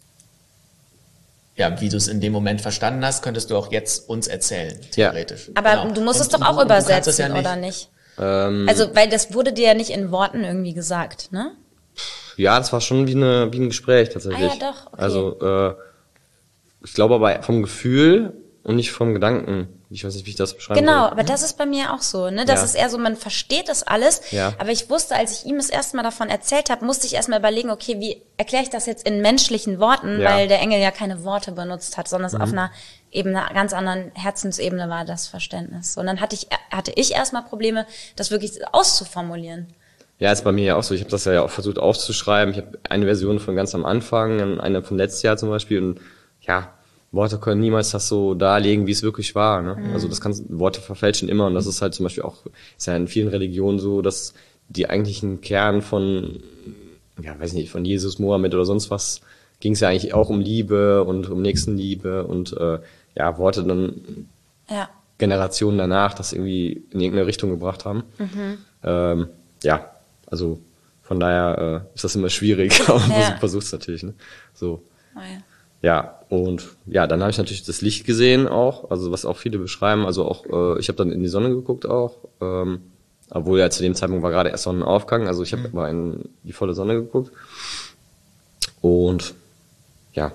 ja, wie du es in dem Moment verstanden hast, könntest du auch jetzt uns erzählen, theoretisch. Ja. Aber genau. du musst und, es doch auch übersetzen, ja nicht. Oder nicht? Ähm, also, weil das wurde dir ja nicht in Worten irgendwie gesagt, ne? Ja, das war schon wie, eine, wie ein Gespräch tatsächlich. Ah ja, doch. Okay. Also, äh, ich glaube aber vom Gefühl und nicht vom Gedanken. Ich weiß nicht, wie ich das beschreiben Genau, soll. aber das ist bei mir auch so, ne? Das ja. ist eher so, man versteht das alles, ja. aber ich wusste, als ich ihm das erste Mal davon erzählt habe, musste ich erstmal überlegen, okay, wie erkläre ich das jetzt in menschlichen Worten, ja. weil der Engel ja keine Worte benutzt hat, sondern es mhm. auf einer eben einer ganz anderen Herzensebene war, das Verständnis. Und dann hatte ich hatte ich erstmal Probleme, das wirklich auszuformulieren. Ja, ist bei mir ja auch so. Ich habe das ja auch versucht aufzuschreiben. Ich habe eine Version von ganz am Anfang, eine von letztes Jahr zum Beispiel und ja, Worte können niemals das so darlegen, wie es wirklich war. Ne? Mhm. Also das kannst Worte verfälschen immer und das ist halt zum Beispiel auch, ist ja in vielen Religionen so, dass die eigentlichen Kern von, ja, weiß nicht, von Jesus, Mohammed oder sonst was, ging es ja eigentlich auch um Liebe und um Nächstenliebe und äh, ja, Worte dann ja. Generationen danach das irgendwie in irgendeine Richtung gebracht haben. Mhm. Ähm, ja, also von daher äh, ist das immer schwierig, aber man ja. versucht es natürlich. Ne? So. Oh ja. Ja, und ja, dann habe ich natürlich das Licht gesehen auch, also was auch viele beschreiben, also auch, äh, ich habe dann in die Sonne geguckt auch, ähm, obwohl ja zu dem Zeitpunkt war gerade erst Sonnenaufgang, also ich habe mhm. mal in die volle Sonne geguckt und ja,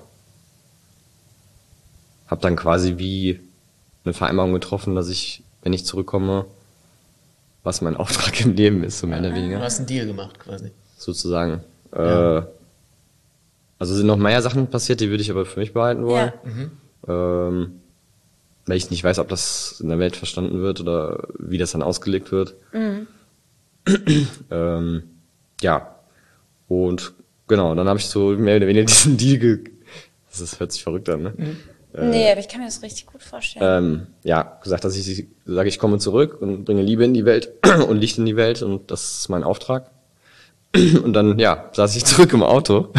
habe dann quasi wie eine Vereinbarung getroffen, dass ich, wenn ich zurückkomme, was mein Auftrag im Leben ist, so mehr oder weniger. Du hast einen Deal gemacht quasi. Sozusagen. Ja. Äh, Also sind noch mehr Sachen passiert, die würde ich aber für mich behalten wollen. Ja. Mhm. Ähm, weil ich nicht weiß, ob das in der Welt verstanden wird oder wie das dann ausgelegt wird. Mhm. ähm, ja. Und genau, dann habe ich so mehr oder weniger diesen Deal ge... Das ist, hört sich verrückt an, ne? Mhm. Äh, nee, aber ich kann mir das richtig gut vorstellen. Ähm, ja, gesagt, dass ich sage, ich komme zurück und bringe Liebe in die Welt und Licht in die Welt und das ist mein Auftrag. Und dann, ja, saß ich zurück im Auto.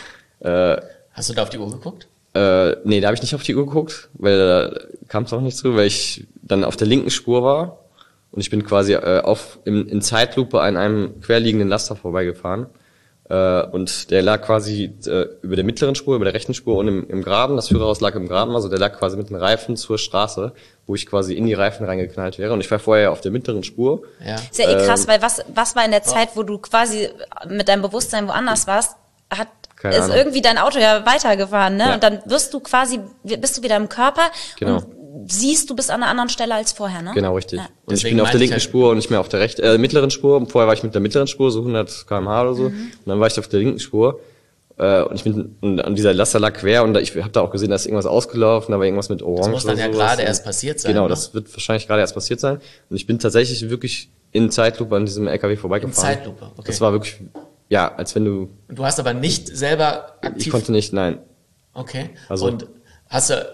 äh, Hast du da auf die Uhr geguckt? Äh, nee, da habe ich nicht auf die Uhr geguckt, weil da kam es auch nicht zu, weil ich dann auf der linken Spur war und ich bin quasi äh, auf in, in Zeitlupe an einem querliegenden Laster vorbeigefahren. Äh, und der lag quasi äh, über der mittleren Spur, über der rechten Spur und im, im Graben. Das Führerhaus lag im Graben, also der lag quasi mit den Reifen zur Straße, wo ich quasi in die Reifen reingeknallt wäre. Und ich war vorher auf der mittleren Spur. Ja. Ist ja eh krass, ähm, weil was was war in der Zeit, wo du quasi mit deinem Bewusstsein woanders warst, hat Keine ist Ahnung. irgendwie dein Auto ja weitergefahren, ne? Ja. Und dann wirst du quasi, bist du wieder im Körper Genau. und siehst, du bist an einer anderen Stelle als vorher, ne? Genau, richtig. Ja. Und ich Deswegen bin auf der meinte ich linken halt- Spur und nicht mehr auf der rechten, äh, mittleren Spur. Vorher war ich mit der mittleren Spur, so hundert Kilometer pro Stunde oder so. Mhm. Und dann war ich auf der linken Spur. Äh, und ich bin, und an dieser Laster lag quer und da, ich habe da auch gesehen, da ist irgendwas ausgelaufen, da war irgendwas mit Orange. Das muss dann oder ja sowas. gerade erst passiert sein. Genau, ne? das wird wahrscheinlich gerade erst passiert sein. Und ich bin tatsächlich wirklich in Zeitlupe an diesem L K W In vorbeigefahren. Zeitlupe, okay. Das war wirklich, ja, als wenn du, Und du hast aber nicht selber aktiv... ich konnte nicht, nein. Okay. Also- Und hast du...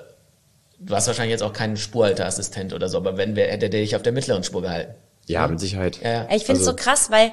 Du hast wahrscheinlich jetzt auch keinen Spurhalteassistent oder so, aber wenn, wer, hätte der dich auf der mittleren Spur gehalten? Ja, mit Sicherheit. Ja, ja. Ich finde es Also- so krass, weil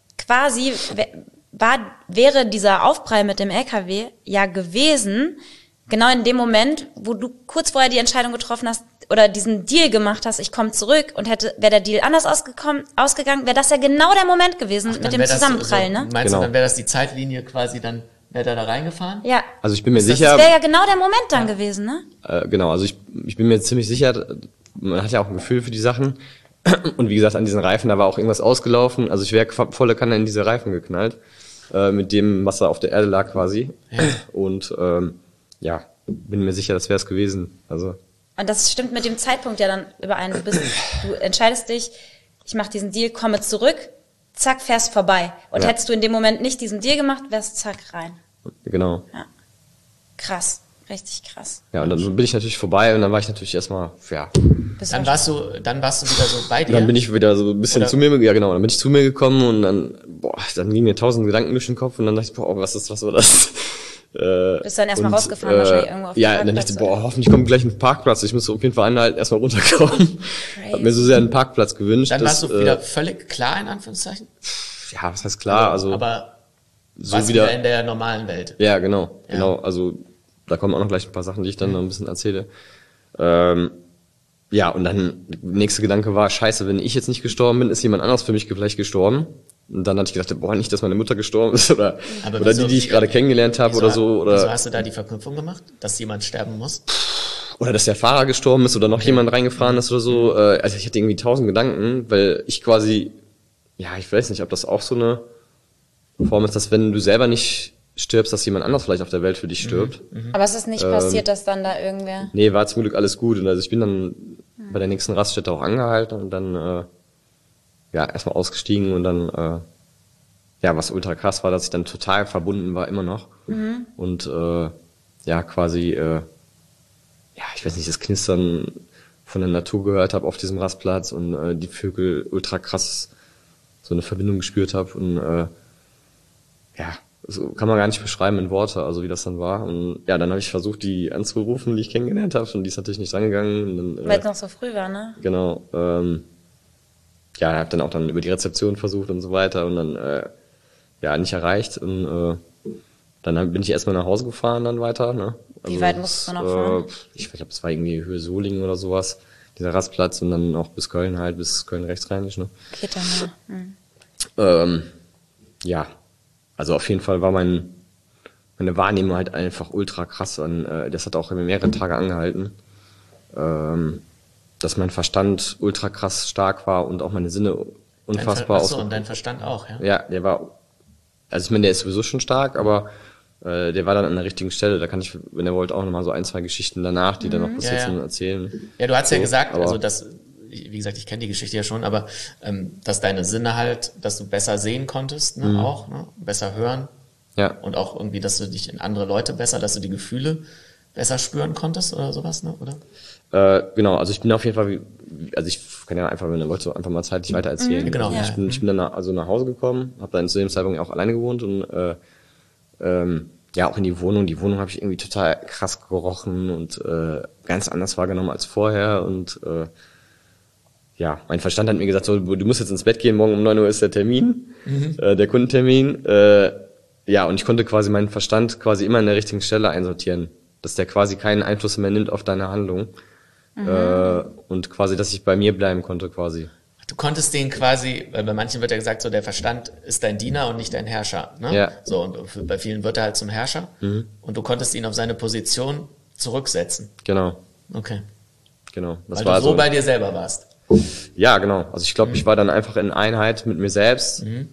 quasi w- war, wäre dieser Aufprall mit dem L K W ja gewesen, genau in dem Moment, wo du kurz vorher die Entscheidung getroffen hast oder diesen Deal gemacht hast, ich komme zurück und hätte, wäre der Deal anders ausgekommen, ausgegangen, wäre das ja genau der Moment gewesen Dann mit dem wär das Zusammenprall, so, ne? Meinst Genau. du, dann wäre das die Zeitlinie quasi, dann wäre der da reingefahren? Ja. Also ich bin mir Ist das- sicher, Das wäre ja genau der Moment dann gewesen, ne? äh, genau, also ich, ich bin mir ziemlich sicher, man hat ja auch ein Gefühl für die Sachen. Und wie gesagt, an diesen Reifen, da war auch irgendwas ausgelaufen. Also ich wäre volle Kanne in diese Reifen geknallt, äh, mit dem, was da auf der Erde lag quasi. Ja. Und ähm, ja, bin mir sicher, das wäre es gewesen. Also Und das stimmt mit dem Zeitpunkt ja dann überein. Du bist, du entscheidest dich, ich mache diesen Deal, komme zurück, zack, fährst vorbei. Und Ja. hättest du in dem Moment nicht diesen Deal gemacht, wärst zack rein. genau. Ja. Krass, richtig krass. Ja, und dann bin ich natürlich vorbei und dann war ich natürlich erstmal, ja. Bist Dann du- warst du, dann warst du wieder so bei dir. Dann bin ich wieder so ein bisschen Oder- zu mir, ja genau, dann bin ich zu mir gekommen und dann, boah, dann gingen mir tausend Gedanken durch den Kopf und dann dachte ich, boah, was ist, was war das? Äh, Bist dann erstmal und, rausgefahren, wahrscheinlich irgendwo auf den Ja, dann dachte ich, Parkplatz, boah, oder? hoffentlich kommt gleich ein Parkplatz. Ich muss auf jeden Fall anhalten, erstmal runterkommen. Crazy. Hab mir so sehr einen Parkplatz gewünscht. Dann dass, warst du wieder völlig klar, in Anführungszeichen? Äh, ja, was heißt klar, also Aber so warst wieder, wieder in der normalen Welt. ja, genau, Ja. genau, also da kommen auch noch gleich ein paar Sachen, die ich dann noch ein bisschen erzähle. Ähm, ja, und dann, der nächste Gedanke war, scheiße, wenn ich jetzt nicht gestorben bin, ist jemand anders für mich vielleicht gestorben. Und dann hatte ich gedacht, boah, nicht, dass meine Mutter gestorben ist oder, Aber oder wieso- die, die ich gerade kennengelernt habe Wieso- oder so. Wieso Oder, hast du da die Verknüpfung gemacht, dass jemand sterben muss? oder dass der Fahrer gestorben ist oder noch jemand reingefahren ist oder so. Äh, Also ich hatte irgendwie tausend Gedanken, weil ich quasi, ja, ich weiß nicht, ob das auch so eine Form ist, dass wenn du selber nicht stirbst, dass jemand anders vielleicht auf der Welt für dich stirbt. Aber es ist nicht passiert, dass dann da irgendwer... Nee, war zum Glück alles gut. Und also ich bin dann bei der nächsten Raststätte auch angehalten und dann äh, ja erstmal ausgestiegen und dann äh, ja, was ultra krass war, dass ich dann total verbunden war, immer noch. Und äh, ja, quasi äh, ja, ich weiß nicht, das Knistern von der Natur gehört habe auf diesem Rastplatz und äh, die Vögel ultra krass so eine Verbindung gespürt habe und äh, ja, so kann man gar nicht beschreiben in Worte, also wie das dann war. Und ja, dann habe ich versucht, die anzurufen, die ich kennengelernt habe, und die ist natürlich nicht rangegangen. Und dann, Weil äh, es noch so früh war, ne? genau. Ähm, ja, habe dann auch dann über die Rezeption versucht und so weiter und dann äh, ja nicht erreicht. Und äh, dann bin ich erstmal nach Hause gefahren, dann weiter. Ne? Wie weit musstest du noch fahren? Äh, ich glaube, es war irgendwie Höhe Solingen oder sowas, dieser Rastplatz, und dann auch bis Köln halt, bis Köln rechtsrheinisch. Ne? Geht dann mal. Hm. Ähm, ja, also auf jeden Fall war mein meine Wahrnehmung halt einfach ultra krass und äh, das hat auch mehrere Tage angehalten, ähm, dass mein Verstand ultra krass stark war und auch meine Sinne unfassbar Achso, aus. und dein Verstand auch, ja? Ja, der war, also ich meine, der ist sowieso schon stark, aber äh, der war dann an der richtigen Stelle. Da kann ich, wenn er wollt, auch nochmal so ein, zwei Geschichten danach, die dann noch passiert Ja, ja. sind, erzählen. Ja, du hast ja So, gesagt, aber- also dass, wie gesagt, ich kenne die Geschichte ja schon, aber ähm, dass deine Sinne halt, dass du besser sehen konntest, ne, auch, ne, besser hören Ja, und auch irgendwie, dass du dich in andere Leute besser, dass du die Gefühle besser spüren konntest oder sowas, ne? Oder? Äh, genau, also ich bin auf jeden Fall, wie, also ich kann ja einfach, wenn ihr wollt, so einfach mal zeitlich weiter erzählen. Mhm, genau. Also Ja. ich bin, ich bin dann nach, also nach Hause gekommen, habe dann zu dem Zeitpunkt auch alleine gewohnt und äh, ähm, ja, auch in die Wohnung. Die Wohnung habe ich irgendwie total krass gerochen und äh, ganz anders wahrgenommen als vorher und äh, ja, mein Verstand hat mir gesagt, so, du musst jetzt ins Bett gehen, morgen um neun Uhr ist der Termin, mhm. äh, der Kundentermin. Äh, ja, und ich konnte quasi meinen Verstand quasi immer an der richtigen Stelle einsortieren, dass der quasi keinen Einfluss mehr nimmt auf deine Handlung. Mhm. Äh, und quasi, dass ich bei mir bleiben konnte quasi. Du konntest den quasi, weil bei manchen wird ja gesagt, so der Verstand ist dein Diener und nicht dein Herrscher. Ne? Ja. So, und für, bei vielen wird er halt zum Herrscher. Mhm. Und du konntest ihn auf seine Position zurücksetzen. Genau. Okay. Genau. Das weil war du so so bei dir selber warst. Ja, genau. Also ich glaube, mhm. ich war dann einfach in Einheit mit mir selbst mhm.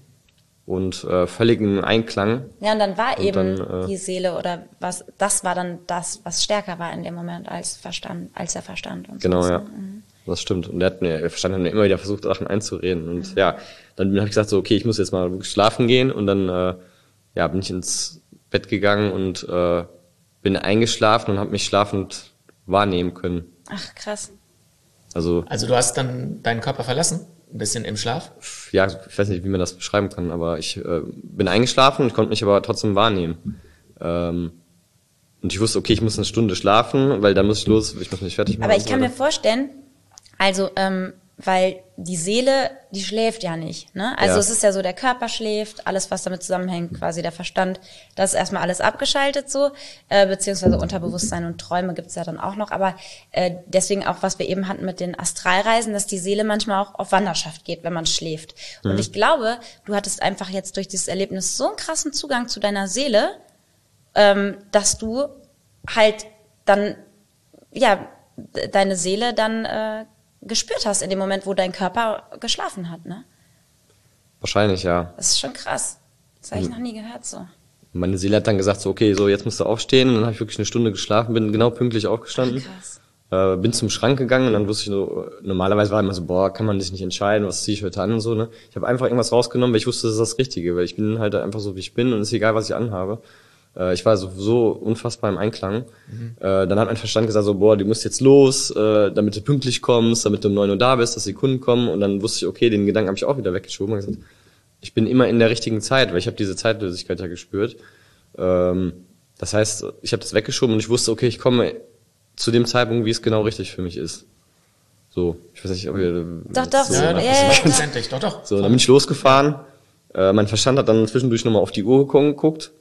und äh, völlig im Einklang. Ja, und dann war und eben dann, äh, die Seele oder was, das war dann das, was stärker war in dem Moment als Verstand, als der Verstand. Und genau, so. ja. Mhm. Das stimmt. Und der hat mir, der Verstand hat mir immer wieder versucht, Sachen einzureden. Und mhm. ja, dann habe ich gesagt so, okay, ich muss jetzt mal wirklich schlafen gehen. Und dann äh, ja, bin ich ins Bett gegangen und äh, bin eingeschlafen und habe mich schlafend wahrnehmen können. Ach, krass. Also, also du hast dann deinen Körper verlassen, ein bisschen im Schlaf? Ja, ich weiß nicht, wie man das beschreiben kann, aber ich äh, bin eingeschlafen und konnte mich aber trotzdem wahrnehmen. Ähm, und ich wusste, okay, ich muss eine Stunde schlafen, weil dann muss ich los, ich muss mich fertig machen. Aber ich kann mir vorstellen, also, ähm, weil die Seele, die schläft ja nicht, ne? Also ja. es ist ja so, der Körper schläft, alles, was damit zusammenhängt, quasi der Verstand, das ist erstmal alles abgeschaltet so, äh, beziehungsweise Unterbewusstsein und Träume gibt's ja dann auch noch, aber äh, deswegen auch, was wir eben hatten mit den Astralreisen, dass die Seele manchmal auch auf Wanderschaft geht, wenn man schläft. Mhm. Und ich glaube, du hattest einfach jetzt durch dieses Erlebnis so einen krassen Zugang zu deiner Seele, ähm, dass du halt dann, ja, deine Seele dann äh, gespürt hast in dem Moment, wo dein Körper geschlafen hat, ne? Wahrscheinlich, ja. Das ist schon krass. Das habe ich noch nie gehört so. Meine Seele hat dann gesagt so, okay, so jetzt musst du aufstehen. Und dann habe ich wirklich eine Stunde geschlafen, bin genau pünktlich aufgestanden. Ach, krass. Äh, bin zum Schrank gegangen und dann wusste ich so, normalerweise war immer so, boah, kann man sich nicht entscheiden, was ziehe ich heute an und so, ne? Ich habe einfach irgendwas rausgenommen, weil ich wusste, das ist das Richtige, weil ich bin halt einfach so, wie ich bin und es ist egal, was ich anhabe. Ich war so, so unfassbar im Einklang. Mhm. Äh, dann hat mein Verstand gesagt so, boah, du musst jetzt los, äh, damit du pünktlich kommst, damit du um neun Uhr da bist, dass die Kunden kommen. Und dann wusste ich, okay, den Gedanken habe ich auch wieder weggeschoben und gesagt, ich bin immer in der richtigen Zeit, weil ich habe diese Zeitlosigkeit ja gespürt. Ähm, das heißt, ich habe das weggeschoben und ich wusste, okay, ich komme zu dem Zeitpunkt, wie es genau richtig für mich ist. So, ich weiß nicht, ob ihr... Doch, doch, so, ja, ja, ja, ja, ja. Doch, doch. So, dann bin ich losgefahren. Äh, mein Verstand hat dann zwischendurch nochmal auf die Uhr geguckt.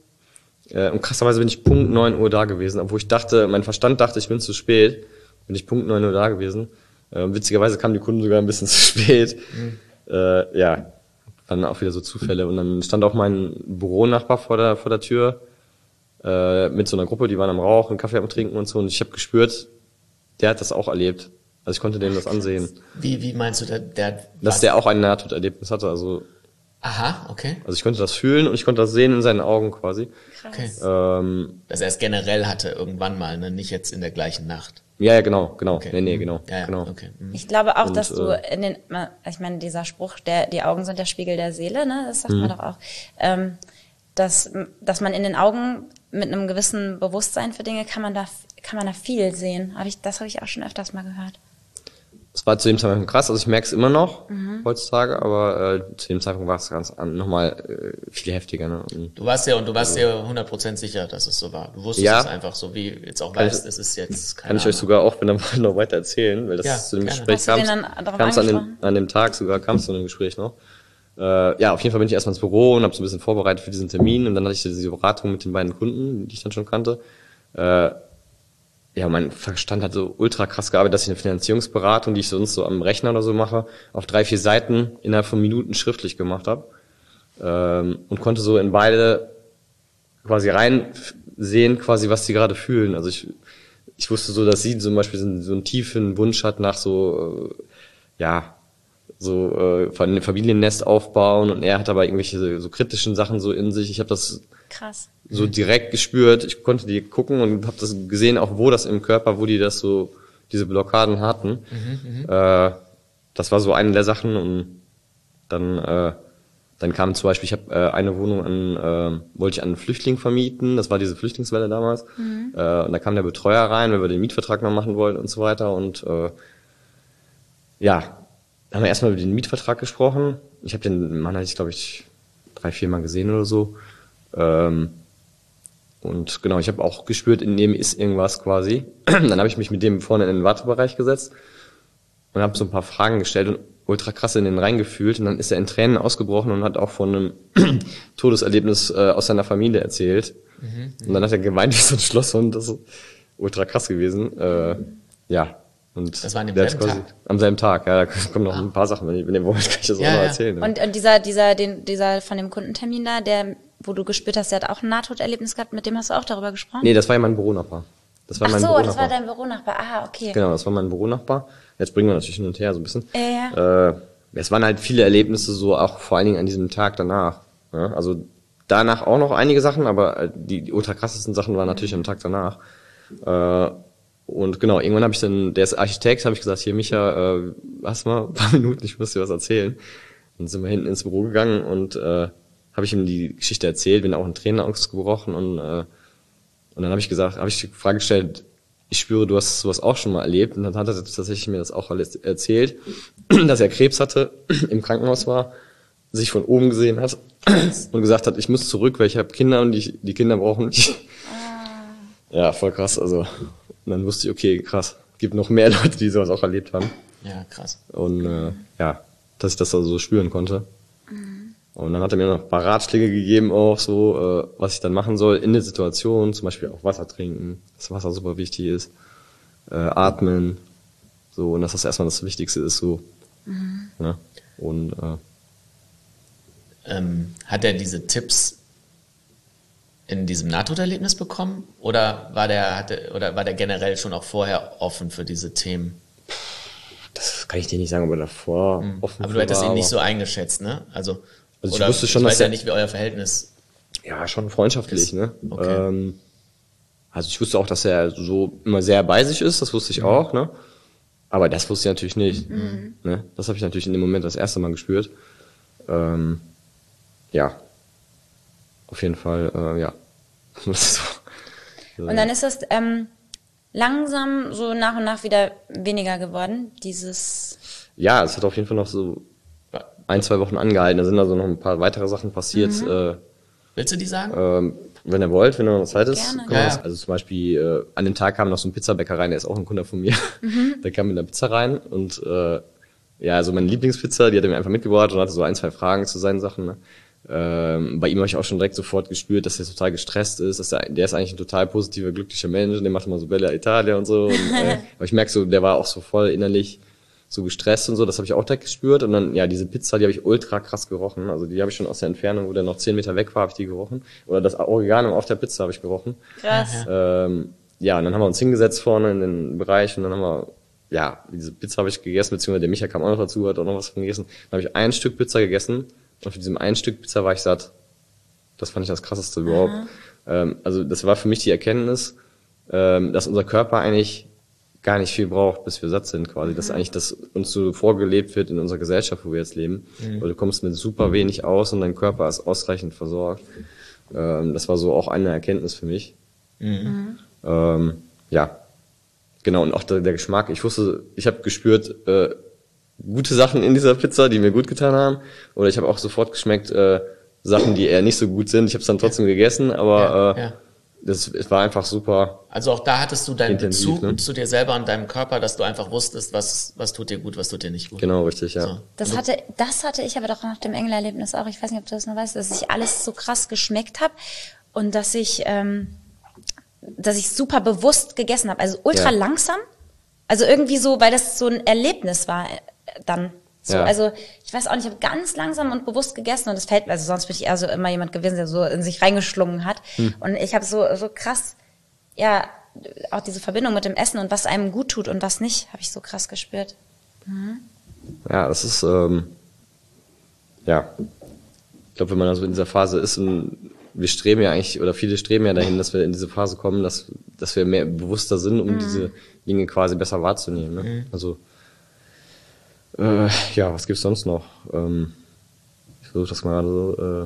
Und krasserweise bin ich Punkt neun Uhr da gewesen, obwohl ich dachte, mein Verstand dachte, ich bin zu spät, bin ich Punkt neun Uhr da gewesen. Äh, witzigerweise kamen die Kunden sogar ein bisschen zu spät. Mhm. Äh, ja, dann auch wieder so Zufälle. Und dann stand auch mein Büronachbar vor der vor der Tür äh, mit so einer Gruppe, die waren am Rauchen, Kaffee am Trinken und so. Und ich habe gespürt, der hat das auch erlebt. Also ich konnte dem das ansehen. Wie wie meinst du, der, der dass was? Der auch ein Nahtoderlebnis hatte, also aha, okay. Also ich konnte das fühlen und ich konnte das sehen in seinen Augen quasi. Okay. Ähm, dass er es generell hatte irgendwann mal, ne? Nicht jetzt in der gleichen Nacht. Ja, ja, genau, genau. Okay. Nee, nee, genau. Ja, ja, genau. Okay. Mhm. Ich glaube auch, und, dass du äh, in den, ich meine, dieser Spruch, der, die Augen sind der Spiegel der Seele, ne? Das sagt Mhm. man doch auch. Ähm, dass, dass man in den Augen mit einem gewissen Bewusstsein für Dinge kann man da, kann man da viel sehen. Hab ich, das habe ich auch schon öfters mal gehört. Es war zu dem Zeitpunkt krass, also ich merke es immer noch mhm. heutzutage, aber äh, zu dem Zeitpunkt war es ganz nochmal äh, viel heftiger. Ne? Und du warst ja und du warst also, ja hundert Prozent sicher, dass es so war. Du wusstest ja, es einfach so, wie jetzt auch weißt, es ist jetzt keine Kann ich Ahnung. euch sogar auch, wenn dann noch weiter erzählen, weil das ja, zu dem gerne. Gespräch kam es an dem, an dem Tag sogar, kam es zu einem Gespräch noch. Äh, ja, auf jeden Fall bin ich erstmal ins Büro und habe so ein bisschen vorbereitet für diesen Termin und dann hatte ich diese Beratung mit den beiden Kunden, die ich dann schon kannte. Äh, Ja, mein Verstand hat so ultra krass gearbeitet, dass ich eine Finanzierungsberatung, die ich sonst so am Rechner oder so mache, auf drei, vier Seiten innerhalb von Minuten schriftlich gemacht habe. Ähm, und konnte so in beide quasi reinsehen, quasi was die gerade fühlen. Also ich, ich wusste so, dass sie zum Beispiel so einen tiefen Wunsch hat nach so, äh, ja, so äh, ein Familiennest aufbauen und er hat aber irgendwelche so kritischen Sachen so in sich. Ich habe das krass so direkt gespürt. Ich konnte die gucken und habe das gesehen, auch wo das im Körper, wo die das so, diese Blockaden hatten. Mhm, äh, das war so eine der Sachen und dann, äh, Dann kam zum Beispiel, ich habe äh, eine Wohnung an, äh, wollte ich an einen Flüchtling vermieten, das war diese Flüchtlingswelle damals. Mhm. Äh, und da kam der Betreuer rein, weil wir den Mietvertrag noch machen wollten und so weiter. Und äh, ja, haben wir erstmal über den Mietvertrag gesprochen. Ich habe den Mann, hatte ich glaube ich drei, vier Mal gesehen oder so. Ähm, und genau, ich habe auch gespürt, in dem ist irgendwas quasi. Dann habe ich mich mit dem vorne in den Wartebereich gesetzt und habe so ein paar Fragen gestellt und ultra krass in den reingefühlt. Und dann ist er in Tränen ausgebrochen und hat auch von einem Todeserlebnis äh, aus seiner Familie erzählt. Mhm, und dann hat er geweint wie so ein Schlosshund. Das ist ultra krass gewesen. Äh, ja. Und das war an demselben Tag? Am selben Tag, ja. Da kommen noch ah. ein paar Sachen, wenn ihr, wenn ihr wollt, kann ich das ja, auch noch ja. erzählen. Ja. Und, und dieser, dieser, den, dieser von dem Kundentermin da, der, wo du gespürt hast, der hat auch ein Nahtoderlebnis gehabt, mit dem hast du auch darüber gesprochen? Nee, das war ja mein Büronachbar. Das war Ach mein so, Büronachbar. das war dein Büronachbar. Ah, okay. Genau, das war mein Büronachbar. Jetzt bringen wir natürlich hin und her so ein bisschen. Ja, ja. Äh, es waren halt viele Erlebnisse, so auch vor allen Dingen an diesem Tag danach. Ja, also danach auch noch einige Sachen, aber die, die ultra krassesten Sachen waren natürlich am Tag danach. Äh, und genau, irgendwann habe ich dann, der ist Architekt, habe ich gesagt, hier Micha, äh, hast mal ein paar Minuten, ich muss dir was erzählen. Dann sind wir hinten ins Büro gegangen und äh, habe ich ihm die Geschichte erzählt, bin auch in Tränen ausgebrochen und äh, und dann habe ich gesagt, habe ich die Frage gestellt, ich spüre, du hast sowas auch schon mal erlebt. Und dann hat er tatsächlich mir das auch alles erzählt, dass er Krebs hatte, im Krankenhaus war, sich von oben gesehen hat und gesagt hat, ich muss zurück, weil ich habe Kinder und die, die Kinder brauchen mich. Ah. Ja, voll krass. Also, und dann wusste ich, okay, krass, gibt noch mehr Leute, die sowas auch erlebt haben. Ja, krass. Und äh, ja, dass ich das also so spüren konnte. Mhm. Und dann hat er mir noch ein paar Ratschläge gegeben, auch so, äh, was ich dann machen soll in der Situation, zum Beispiel auch Wasser trinken, dass Wasser super wichtig ist, äh, atmen, so, und dass das erstmal das Wichtigste ist, so. Mhm. Ne? Und äh, ähm, hat er diese Tipps in diesem Nahtoderlebnis bekommen? Oder war der, hatte, oder war der generell schon auch vorher offen für diese Themen? Das kann ich dir nicht sagen, ob er davor mhm. offen Aber du hättest ihn nicht so eingeschätzt, ne? Also, also oder ich wusste schon, ich weiß dass ja nicht, wie euer Verhältnis ja, schon freundschaftlich, ist. Ne? Okay. Ähm, also ich wusste auch, dass er so immer sehr bei sich ist, das wusste ich mhm. auch, ne? Aber das wusste ich natürlich nicht. Mhm. Ne? Das habe ich natürlich in dem Moment das erste Mal gespürt. Ähm, ja, auf jeden Fall, äh, ja. so. Und dann ist das ähm, langsam so nach und nach wieder weniger geworden, dieses... Ja, es hat auf jeden Fall noch so ein, zwei Wochen angehalten. Da sind also noch ein paar weitere Sachen passiert. Mhm. Äh, Willst du die sagen? Ähm, wenn ihr wollt, wenn ihr noch Zeit ist. Gerne. Ja, ja. Also zum Beispiel, äh, an dem Tag kam noch so ein Pizzabäcker rein, der ist auch ein Kunde von mir. Mhm. Der kam mit einer Pizza rein und äh, ja, also meine Lieblingspizza, die hat er mir einfach mitgebracht und hatte so ein, zwei Fragen zu seinen Sachen. Ne? Ähm, bei ihm habe ich auch schon direkt sofort gespürt, dass er total gestresst ist. Dass er, der ist eigentlich ein total positiver, glücklicher Mensch. Der macht immer so Bella Italia und so. Und, äh, aber ich merke so, der war auch so voll innerlich so gestresst und so, das habe ich auch direkt gespürt. Und dann, ja, diese Pizza, die habe ich ultra krass gerochen. Also die habe ich schon aus der Entfernung, wo der noch zehn Meter weg war, habe ich die gerochen. Oder das Oregano auf der Pizza habe ich gerochen. Krass. Ähm, ja, und dann haben wir uns hingesetzt vorne in den Bereich und dann haben wir, ja, diese Pizza habe ich gegessen, beziehungsweise der Micha kam auch noch dazu, hat auch noch was von gegessen. Dann habe ich ein Stück Pizza gegessen und für diesem ein Stück Pizza war ich satt. Das fand ich das Krasseste überhaupt. Ähm, also das war für mich die Erkenntnis, ähm, dass unser Körper eigentlich gar nicht viel braucht, bis wir satt sind quasi. Mhm. Das ist eigentlich, das uns so vorgelebt wird in unserer Gesellschaft, wo wir jetzt leben. Mhm. Weil du kommst mit super wenig aus und dein Körper ist ausreichend versorgt. Ähm, das war so auch eine Erkenntnis für mich. Mhm. Ähm, ja, genau. Und auch der, der Geschmack. Ich wusste, ich habe gespürt, äh, gute Sachen in dieser Pizza, die mir gut getan haben. Oder ich habe auch sofort geschmeckt, äh, Sachen, die eher nicht so gut sind. Ich habe es dann trotzdem ja. gegessen, aber ja, äh, ja. Das, es war einfach super. Also auch da hattest du deinen intensiv, Bezug ne? zu dir selber und deinem Körper, dass du einfach wusstest, was, was tut dir gut, was tut dir nicht gut. Genau, richtig, ja. So. Das hatte, das hatte ich aber doch nach dem Engelerlebnis auch. Ich weiß nicht, ob du das noch weißt, dass ich alles so krass geschmeckt habe und dass ich, ähm, dass ich super bewusst gegessen habe. Also ultra Ja. langsam. Also irgendwie so, weil das so ein Erlebnis war äh, dann. So, Ja. also ich weiß auch nicht, ich habe ganz langsam und bewusst gegessen und das fällt mir, also sonst bin ich eher so immer jemand gewesen, der so in sich reingeschlungen hat. Hm. Und ich habe so so krass, ja, auch diese Verbindung mit dem Essen und was einem gut tut und was nicht, habe ich so krass gespürt. Mhm. Ja, das ist, ähm, ja, ich glaube, wenn man also in dieser Phase ist, und wir streben ja eigentlich, oder viele streben ja dahin, dass wir in diese Phase kommen, dass, dass wir mehr bewusster sind, um mhm. diese Dinge quasi besser wahrzunehmen. Ne? Mhm. Also, Äh, ja, was gibt's sonst noch? Ähm, Ich versuche das mal so. Äh,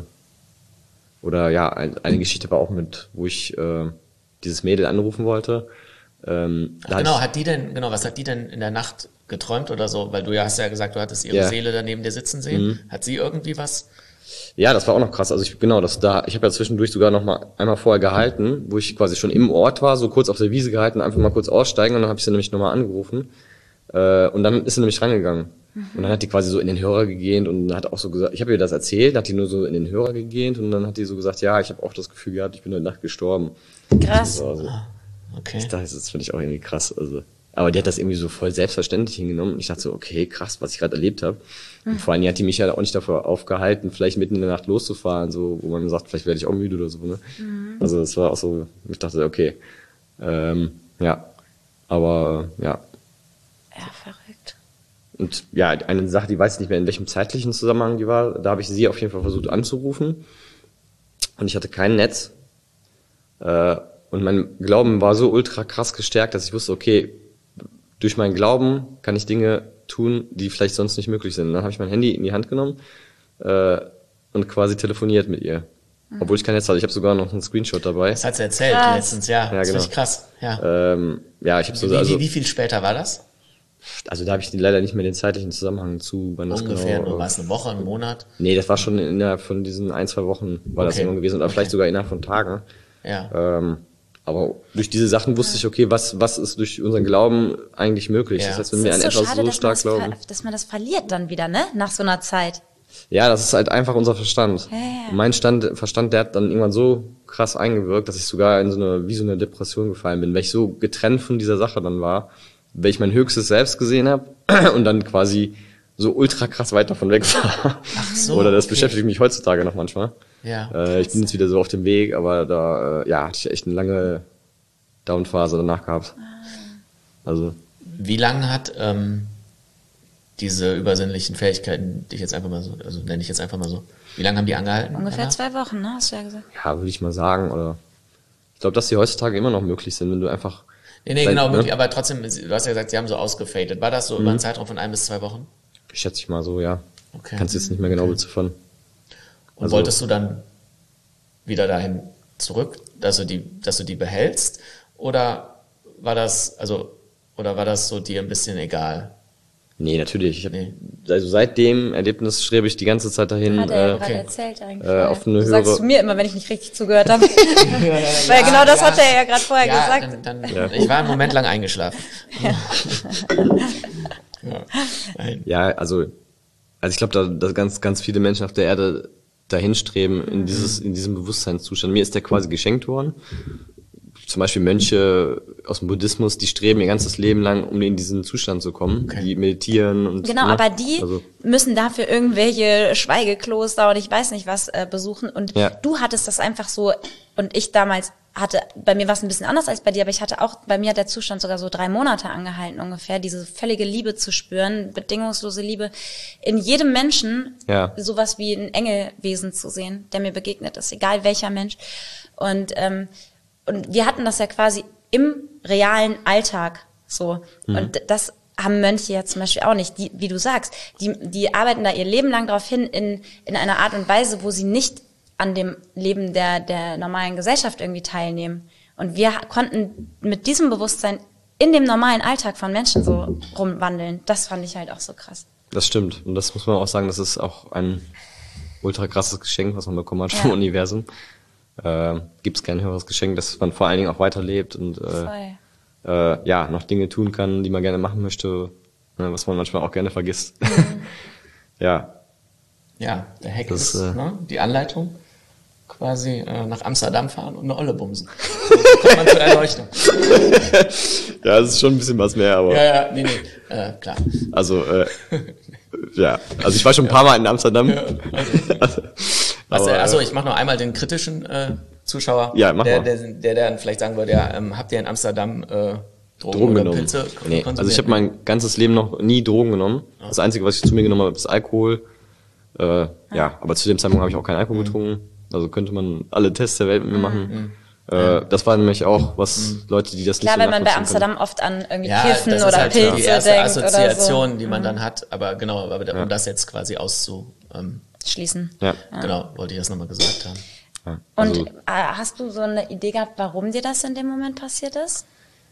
oder ja, ein, eine Geschichte war auch mit, wo ich äh, dieses Mädel anrufen wollte. Ähm, Ach, genau, hat die denn, genau, was hat die denn in der Nacht geträumt oder so? Weil du ja hast ja gesagt, du hattest ihre ja. Seele da neben dir sitzen sehen. Mhm. Hat sie irgendwie was? Ja, das war auch noch krass. Also ich genau, das da, ich habe ja zwischendurch sogar noch mal einmal vorher gehalten, wo ich quasi schon im Ort war, so kurz auf der Wiese gehalten, einfach mal kurz aussteigen und dann habe ich sie nämlich nochmal angerufen. Äh, und dann ist sie nämlich rangegangen. Mhm. Und dann hat die quasi so in den Hörer gegähnt und hat auch so gesagt, ich habe ihr das erzählt, hat die nur so in den Hörer gegähnt und dann hat die so gesagt, ja, ich habe auch das Gefühl gehabt, ich bin heute Nacht gestorben. Krass. Also, okay. Ich dachte, das finde ich auch irgendwie krass. Also, aber die hat das irgendwie so voll selbstverständlich hingenommen. Und ich dachte so, okay, krass, was ich gerade erlebt habe. Und vor allem hat die mich ja auch nicht dafür aufgehalten, vielleicht mitten in der Nacht loszufahren, so, wo man sagt, vielleicht werde ich auch müde oder so. Ne? Mhm. Also das war auch so, ich dachte, okay, ähm, ja, aber äh, ja. Ja, verrückt. Und ja, eine Sache, die weiß ich nicht mehr, in welchem zeitlichen Zusammenhang die war, da habe ich sie auf jeden Fall versucht anzurufen. Und ich hatte kein Netz. Äh, und mein Glauben war so ultra krass gestärkt, dass ich wusste, okay, durch meinen Glauben kann ich Dinge tun, die vielleicht sonst nicht möglich sind. Und dann habe ich mein Handy in die Hand genommen äh, und quasi telefoniert mit ihr. Mhm. Obwohl ich kein Netz hatte. Ich habe sogar noch einen Screenshot dabei. Das hat sie erzählt krass. letztens, ja. Ja, das genau. finde ich krass. Ja, ähm, ja ich habe so... Wie, also, wie, wie viel später war das? Also da habe ich leider nicht mehr den zeitlichen Zusammenhang zu. Wann Ungefähr, das genau, war es eine Woche, einen Monat? Nee, das war schon innerhalb von diesen ein, zwei Wochen war okay. das immer gewesen. Oder okay. vielleicht sogar innerhalb von Tagen. Ja. Ähm, aber durch diese Sachen wusste ich, okay, was was ist durch unseren Glauben eigentlich möglich? Ja. Das heißt, wenn wir an so etwas schade, so stark dass glauben... dass man das verliert dann wieder, ne? Nach so einer Zeit. Ja, das ist halt einfach unser Verstand. Ja, ja. Mein Stand, Verstand, der hat dann irgendwann so krass eingewirkt, dass ich sogar in so eine, wie so eine Depression gefallen bin, weil ich so getrennt von dieser Sache dann war, weil ich mein höchstes Selbst gesehen habe und dann quasi so ultra krass weit davon weg war. Ach so, Oder das okay. beschäftigt mich heutzutage noch manchmal. Ja. Äh, ich bin jetzt wieder so auf dem Weg, aber da äh, ja, hatte ich echt eine lange Downphase danach gehabt. Also. Wie lange hat ähm, diese übersinnlichen Fähigkeiten, die ich jetzt einfach mal so, also nenne ich jetzt einfach mal so, wie lange haben die angehalten? Ungefähr Anna? zwei Wochen, ne? Hast du ja gesagt. Ja, würde ich mal sagen. Oder ich glaube, dass die heutzutage immer noch möglich sind, wenn du einfach. Nee, nee, dein, genau, ne? möglich, aber trotzdem, du hast ja gesagt, sie haben so ausgefadet. War das so mhm. über einen Zeitraum von ein bis zwei Wochen? Schätze ich mal so, ja. Okay. Kannst jetzt nicht mehr genau okay. beziffern. Und Also, wolltest du dann wieder dahin zurück, dass du die, dass du die behältst? Oder war das, also, oder war das so dir ein bisschen egal? Nee, natürlich. Ich hab, Nee. Also seit dem Erlebnis strebe ich die ganze Zeit dahin. Hat er ja äh, gerade okay. erzählt eigentlich. äh, auf eine du sagst höhere- zu mir immer, wenn ich nicht richtig zugehört habe. ja, ja, Weil ja, genau das ja. hat er ja gerade vorher Ja, gesagt. dann, dann, Ja. ich war einen Moment lang eingeschlafen. ja. Nein. Ja, also, also ich glaube, da, dass ganz, ganz viele Menschen auf der Erde dahin streben in dieses, in diesem Bewusstseinszustand. Mir ist der quasi geschenkt worden. Zum Beispiel Mönche aus dem Buddhismus, die streben ihr ganzes Leben lang, um in diesen Zustand zu kommen. Okay. Die meditieren und Genau, ne? aber die Also, müssen dafür irgendwelche Schweigekloster und ich weiß nicht was äh, besuchen. Und Ja. du hattest das einfach so, und ich damals hatte, bei mir war es ein bisschen anders als bei dir, aber ich hatte auch, bei mir hat der Zustand sogar so drei Monate angehalten ungefähr, diese völlige Liebe zu spüren, bedingungslose Liebe. In jedem Menschen Ja. sowas wie ein Engelwesen zu sehen, der mir begegnet ist, egal welcher Mensch. Und ähm, Und wir hatten das ja quasi im realen Alltag so. Mhm. Und das haben Mönche ja zum Beispiel auch nicht. Die, wie du sagst, die, die arbeiten da ihr Leben lang darauf hin, in, in einer Art und Weise, wo sie nicht an dem Leben der, der normalen Gesellschaft irgendwie teilnehmen. Und wir konnten mit diesem Bewusstsein in dem normalen Alltag von Menschen so rumwandeln. Das fand ich halt auch so krass. das stimmt. Und das muss man auch sagen, das ist auch ein ultra krasses Geschenk, was man bekommen hat vom Ja. Universum. Äh, gibt es kein höheres Geschenk, dass man vor allen Dingen auch weiterlebt und äh, äh, ja, noch Dinge tun kann, die man gerne machen möchte, ne, was man manchmal auch gerne vergisst. Mhm. Ja. Ja, der Hack Das, ist äh, ne, die Anleitung, quasi äh, nach Amsterdam fahren und eine Olle bumsen. So kommt man zur Erleuchtung. Ja, es ist schon ein bisschen was mehr, aber Ja, ja, nee, nee, äh, klar. also äh, ja, also ich war schon ein paar Mal in Amsterdam. Ja, also, was, Aber, äh, achso, äh, ich mache noch einmal den kritischen äh, Zuschauer, Ja, mach der, mal. der, der, der dann vielleicht sagen würde, ja, ähm, habt ihr in Amsterdam äh, Drogen, Drogen oder genommen. Pilze Nee, konsumiert? also ich habe mein ganzes Leben noch nie Drogen genommen. Das Einzige, was ich zu mir genommen habe, ist Alkohol. Äh, ja, aber zu dem Zeitpunkt habe ich auch keinen Alkohol getrunken. Also könnte man alle Tests der Welt mit mir machen. Äh, das war nämlich auch, was Leute, die das Klar, nicht so wenn man bei nachvollziehen können. Amsterdam oft an irgendwie Ja, Kiffen das ist oder halt Pilze die erste denkt Assoziation, oder so. die man dann hat, aber genau, aber um das jetzt quasi auszu, ähm, schließen. Ja. Ja. Genau, wollte ich das nochmal gesagt haben. Ja. Also, Und äh, hast du so eine Idee gehabt, warum dir das in dem Moment passiert ist?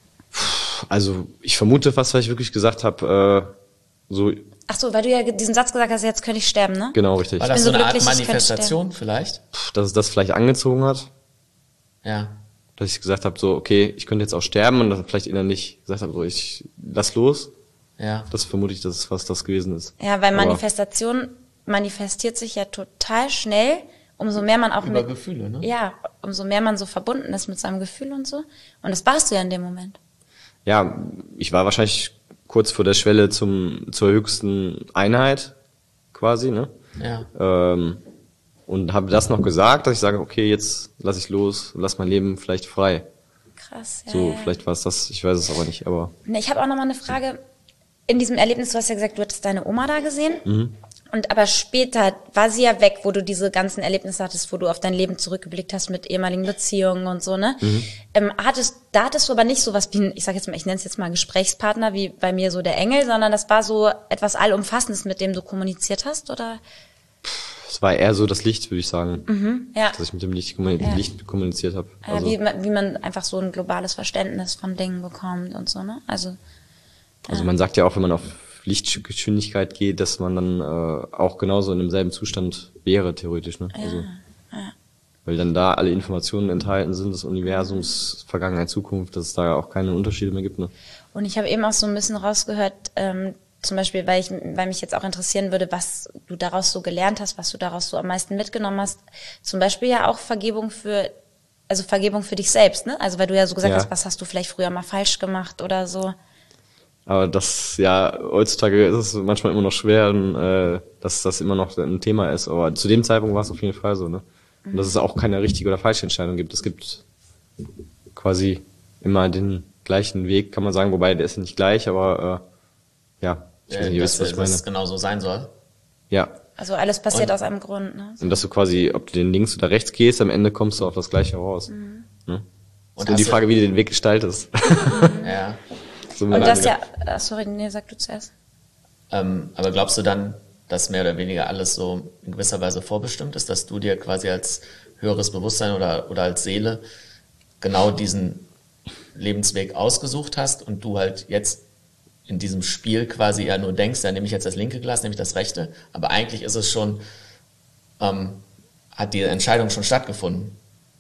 also ich vermute fast, weil ich wirklich gesagt habe, äh, so Ach so, weil du ja diesen Satz gesagt hast, jetzt könnte ich sterben, ne? genau richtig, War das bin so so eine Art glücklich, ich könnte Manifestation vielleicht? dass es das vielleicht angezogen hat, Ja. dass ich gesagt habe, so okay, ich könnte jetzt auch sterben und dann vielleicht innerlich gesagt habe, so ich lass los. Ja. Das vermute ich, dass es fast das gewesen ist. Ja, weil Aber- Manifestation manifestiert sich ja total schnell, umso mehr man auch Über mit, Gefühle, ne? ja, umso mehr man so verbunden ist mit seinem Gefühl und so. Und das warst du ja in dem Moment. Ja, ich war wahrscheinlich kurz vor der Schwelle zum zur höchsten Einheit quasi, ne? Ja. Ähm, und habe das noch gesagt, dass ich sage, okay, jetzt lass ich los, lass mein Leben vielleicht frei. Krass, ja. So, ja. vielleicht war es das, ich weiß es aber nicht, aber Ne, Ich habe auch noch mal eine Frage. In diesem Erlebnis, du hast ja gesagt, du hattest deine Oma da gesehen. Mhm. Und aber später war sie ja weg, wo du diese ganzen Erlebnisse hattest, wo du auf dein Leben zurückgeblickt hast mit ehemaligen Beziehungen und so, ne? Mhm. Ähm, hattest, da hattest du aber nicht so was wie, ein, ich sag jetzt mal, ich nenne es jetzt mal Gesprächspartner, wie bei mir so der Engel, sondern das war so etwas Allumfassendes, mit dem du kommuniziert hast, oder? es war eher so das Licht, würde ich sagen, Mhm, ja. dass ich mit dem Licht, kommuni- Ja. Licht kommuniziert habe. Ja, Also, wie, man, wie man einfach so ein globales Verständnis von Dingen bekommt und so, ne? Also, also man sagt ja auch, wenn man auf Lichtgeschwindigkeit geht, dass man dann äh, auch genauso in demselben Zustand wäre, theoretisch, ne? Also, ja. weil dann da alle Informationen enthalten sind, des Universums, Vergangenheit, Zukunft, dass es da auch keine Unterschiede mehr gibt, ne? Und ich habe eben auch so ein bisschen rausgehört, ähm, zum Beispiel, weil ich, weil mich jetzt auch interessieren würde, was du daraus so gelernt hast, was du daraus so am meisten mitgenommen hast. Zum Beispiel ja auch Vergebung für, also Vergebung für dich selbst, ne? Also weil du ja so gesagt Ja. hast, was hast du vielleicht früher mal falsch gemacht oder so. Aber das, ja, heutzutage ist es manchmal immer noch schwer, äh, dass das immer noch ein Thema ist. Aber zu dem Zeitpunkt war es auf jeden Fall so, ne? Und dass es auch keine richtige oder falsche Entscheidung gibt. Es gibt quasi immer den gleichen Weg, kann man sagen, wobei der ist nicht gleich, aber äh, ja, ich weiß nicht, ihr dass, wisst, was ich dass meine. es genau so sein soll. Ja. Also alles passiert Und- aus einem Grund, ne? Und dass du quasi, ob du den links oder rechts gehst, am Ende kommst du auf das Gleiche raus. Ne? Und Und hast nur die du- Frage, wie du den Weg gestaltest. Ja. so Und meine das ja, Ange- ah, sorry, nee, sag du zuerst. Ähm, aber glaubst du dann, dass mehr oder weniger alles so in gewisser Weise vorbestimmt ist, dass du dir quasi als höheres Bewusstsein oder, oder als Seele genau diesen Lebensweg ausgesucht hast und du halt jetzt in diesem Spiel quasi ja nur denkst, ja, nehme ich jetzt das linke Glas, nehme ich das rechte, aber eigentlich ist es schon, ähm, hat die Entscheidung schon stattgefunden.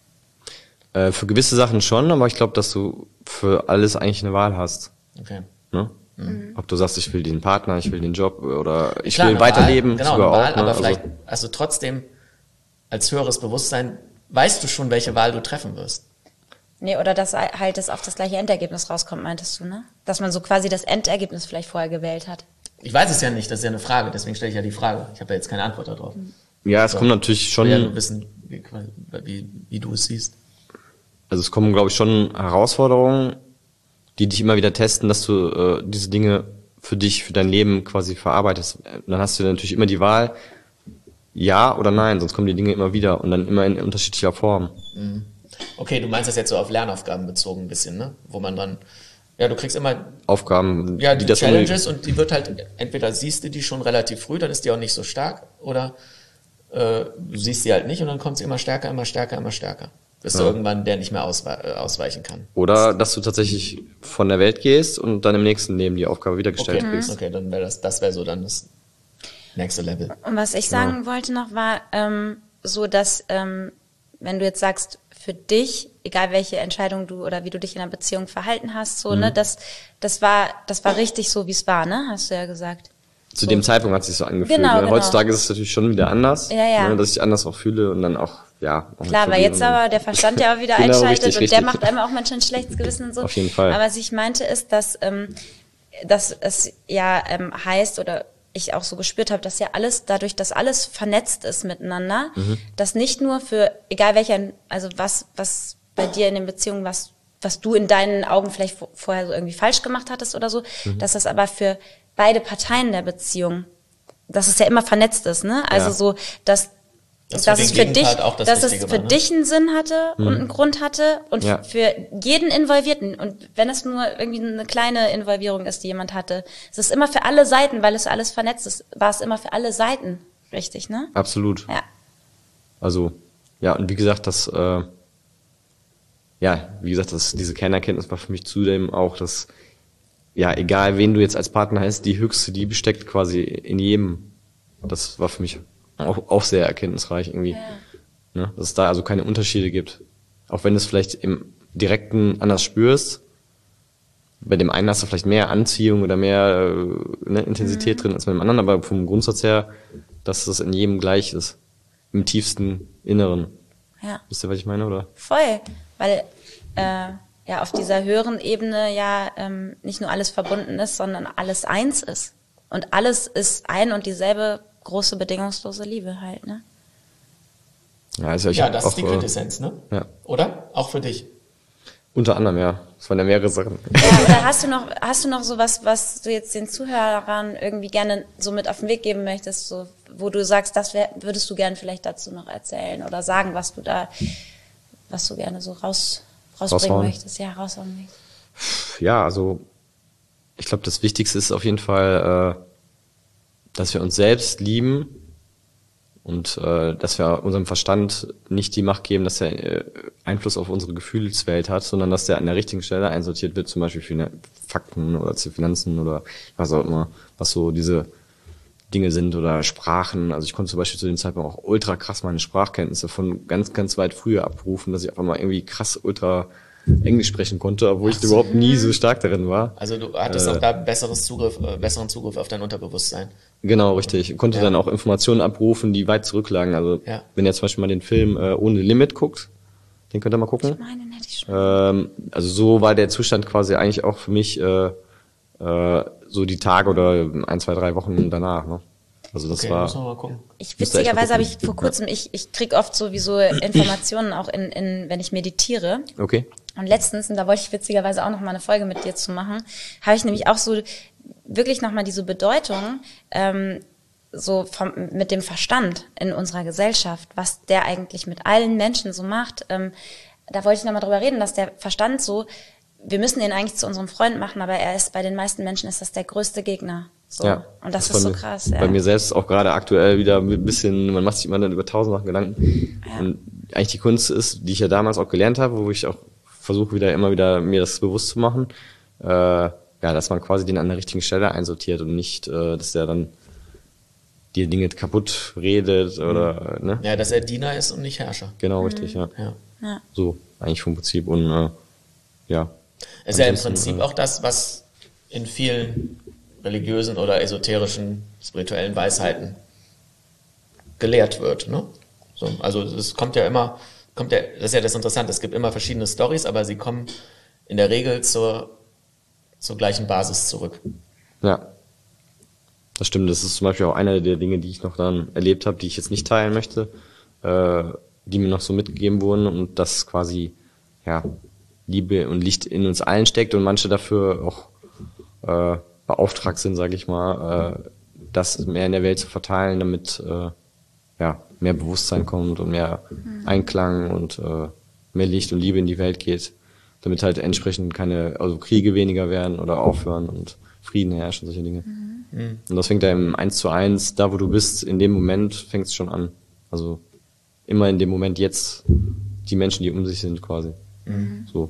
Äh, für gewisse Sachen schon, aber ich glaube, dass du für alles eigentlich eine Wahl hast. Okay. Ne? Ob du sagst, ich will den Partner, ich will den Job oder ich Klar, will eine weiterleben, Wahl, genau, sogar eine Wahl, auch. Ne? aber Also, vielleicht hast du trotzdem als höheres Bewusstsein, weißt du schon, welche Wahl du treffen wirst. Nee, oder dass halt es auf das gleiche Endergebnis rauskommt, meintest du, ne? Dass man so quasi das Endergebnis vielleicht vorher gewählt hat. Ich weiß es ja nicht, das ist ja eine Frage, deswegen stelle ich ja die Frage. Ich habe ja jetzt keine Antwort darauf. ja, es kommt natürlich Ich schon, will ja nur wissen, wie, wie, wie du es siehst. also es kommen, glaube ich, schon Herausforderungen, die dich immer wieder testen, dass du äh, diese Dinge für dich, für dein Leben quasi verarbeitest. Dann hast du natürlich immer die Wahl, ja oder nein, sonst kommen die Dinge immer wieder und dann immer in unterschiedlicher Form. Okay, du meinst das jetzt so auf Lernaufgaben bezogen ein bisschen, ne? Wo man dann, ja, du kriegst immer Aufgaben, ja, die, die das Challenges und die wird halt, entweder siehst du die schon relativ früh, dann ist die auch nicht so stark, oder äh, du siehst sie halt nicht und dann kommt sie immer stärker, immer stärker, immer stärker. Bis du irgendwann der nicht mehr auswe äh, ausweichen kann. Oder dass du tatsächlich von der Welt gehst und dann im nächsten Leben die Aufgabe wieder gestellt Okay, kriegst. okay, dann wäre das, das wäre so dann das nächste Level. Und was ich sagen wollte noch war, ähm, so dass, ähm, wenn du jetzt sagst, für dich, egal welche Entscheidung du oder wie du dich in einer Beziehung verhalten hast, so, ne, das, das war, das war richtig so, wie es war, ne, hast du ja gesagt. Zu dem Zeitpunkt hat es sich so angefühlt. Genau, ne? genau. Heutzutage ist es natürlich schon wieder anders, Ja, ja. Ne? dass ich anders auch fühle und dann auch, ja. auch mit Klar, weil Vergebung jetzt aber der Verstand ja auch wieder Genau, einschaltet richtig, und der richtig. macht einem auch manchmal ein schlechtes Gewissen und so. Auf jeden Fall. Aber was ich meinte ist, dass, ähm, dass es ja ähm, heißt oder ich auch so gespürt habe, dass ja alles, dadurch, dass alles vernetzt ist miteinander, Mhm. dass nicht nur für, egal welcher, also was, was bei dir in den Beziehungen, was, was du in deinen Augen vielleicht vorher so irgendwie falsch gemacht hattest oder so, Mhm. dass das aber für beide Parteien der Beziehung, dass es ja immer vernetzt ist, ne? Also Ja. so, dass Dass dass für es den für dich, Gegenpart auch das dass es Wichtige für war, ne? dich einen Sinn hatte und einen Grund hatte und Ja. für jeden Involvierten. Und wenn es nur irgendwie eine kleine Involvierung ist, die jemand hatte, es ist immer für alle Seiten, weil es alles vernetzt ist, war es immer für alle Seiten richtig, ne? Absolut. Ja. Also, ja, und wie gesagt, das, äh, ja, wie gesagt, das, diese Kernerkenntnis war für mich zudem auch, dass, ja, egal wen du jetzt als Partner hast, die höchste Liebe steckt quasi in jedem. Das war für mich auch, auch sehr erkenntnisreich irgendwie. Ja. Ne? Dass es da also keine Unterschiede gibt. Auch wenn du es vielleicht im Direkten anders spürst. Bei dem einen hast du vielleicht mehr Anziehung oder mehr äh, ne, Intensität mhm. drin als bei dem anderen, aber vom Grundsatz her, dass das in jedem gleich ist. Im tiefsten Inneren. Ja. Wisst ihr, was ich meine, oder? Voll, weil äh, ja auf dieser höheren Ebene ja ähm, nicht nur alles verbunden ist, sondern alles eins ist. Und alles ist ein und dieselbe große bedingungslose Liebe halt, ne? Ja, also ich Ja, hab das auch, ist die Quintessenz, ne? Ja. Oder? Auch für dich. Unter anderem, ja. Es waren ja mehrere Sachen. Ja, oder hast du noch, hast du noch sowas, was du jetzt den Zuhörern irgendwie gerne so mit auf den Weg geben möchtest, so, wo du sagst, das wär, würdest du gerne vielleicht dazu noch erzählen oder sagen, was du da, was du gerne so raus, rausbringen Raushauen. möchtest, ja, raushauen möchtest. Ja, also ich glaube, das Wichtigste ist auf jeden Fall, äh, dass wir uns selbst lieben und äh, dass wir unserem Verstand nicht die Macht geben, dass er äh, Einfluss auf unsere Gefühlswelt hat, sondern dass der an der richtigen Stelle einsortiert wird, zum Beispiel für Fakten oder zu Finanzen oder was auch immer, was so diese Dinge sind oder Sprachen. Also ich konnte zum Beispiel zu dem Zeitpunkt auch ultra krass meine Sprachkenntnisse von ganz, ganz weit früher abrufen, dass ich einfach mal irgendwie krass ultra Englisch sprechen konnte, obwohl ich überhaupt nie so stark darin war. Also du hattest Äh, auch da besseres Zugriff, äh, besseren Zugriff auf dein Unterbewusstsein. Genau, richtig. Ich konnte Ja. dann auch Informationen abrufen, die weit zurücklagen. Also Ja. wenn ihr zum Beispiel mal den Film äh, Ohne Limit guckt, den könnt ihr mal gucken. Ich meine, den hätte ich schon. Ähm, also so war der Zustand quasi eigentlich auch für mich äh, äh, so die Tage oder ein, zwei, drei Wochen danach. Ne? Also das Okay, war. müssen wir mal gucken. Ich, Müsst ihr echt mal witzigerweise habe gucken. ich vor kurzem, ich, ich krieg oft sowieso Informationen auch in, in, wenn ich meditiere. Okay. Und letztens, und da wollte ich witzigerweise auch noch mal eine Folge mit dir zu machen, habe ich nämlich auch so wirklich noch mal diese Bedeutung ähm, so vom, mit dem Verstand in unserer Gesellschaft, was der eigentlich mit allen Menschen so macht. Ähm, da wollte ich noch mal drüber reden, dass der Verstand so, wir müssen ihn eigentlich zu unserem Freund machen, aber er ist bei den meisten Menschen ist das der größte Gegner. So. Ja, Und das, das ist so war mir- krass. Ja. Bei mir selbst auch gerade aktuell wieder ein bisschen, man macht sich immer dann über tausend Sachen Gedanken. Ja. Und eigentlich die Kunst ist, die ich ja damals auch gelernt habe, wo ich auch versuche wieder immer wieder mir das bewusst zu machen, äh, ja, dass man quasi den an der richtigen Stelle einsortiert und nicht, äh, dass der dann die Dinge kaputt redet oder, ne? Ja, dass er Diener ist und nicht Herrscher. Genau, richtig, ja. Ja. Ja. So, eigentlich vom Prinzip und, äh, ja. Ist ja im Ansonsten, Prinzip äh, auch das, was in vielen religiösen oder esoterischen, spirituellen Weisheiten gelehrt wird. Ne? So, also es kommt ja immer, kommt ja, das ist ja das Interessante, es gibt immer verschiedene Storys, aber sie kommen in der Regel zur, zur gleichen Basis zurück. Ja, das stimmt. Das ist zum Beispiel auch eine der Dinge, die ich noch dann erlebt habe, die ich jetzt nicht teilen möchte, äh, die mir noch so mitgegeben wurden und das quasi, ja, Liebe und Licht in uns allen steckt und manche dafür auch äh, beauftragt sind, sage ich mal, äh, das mehr in der Welt zu verteilen, damit äh, ja mehr Bewusstsein kommt und mehr Einklang und äh, mehr Licht und Liebe in die Welt geht, damit halt entsprechend keine, also Kriege weniger werden oder aufhören und Frieden herrscht und solche Dinge. Mhm. Und das fängt ja im Eins zu eins, da wo du bist, in dem Moment fängt es schon an. Also immer in dem Moment jetzt die Menschen, die um sich sind quasi. Mhm. So.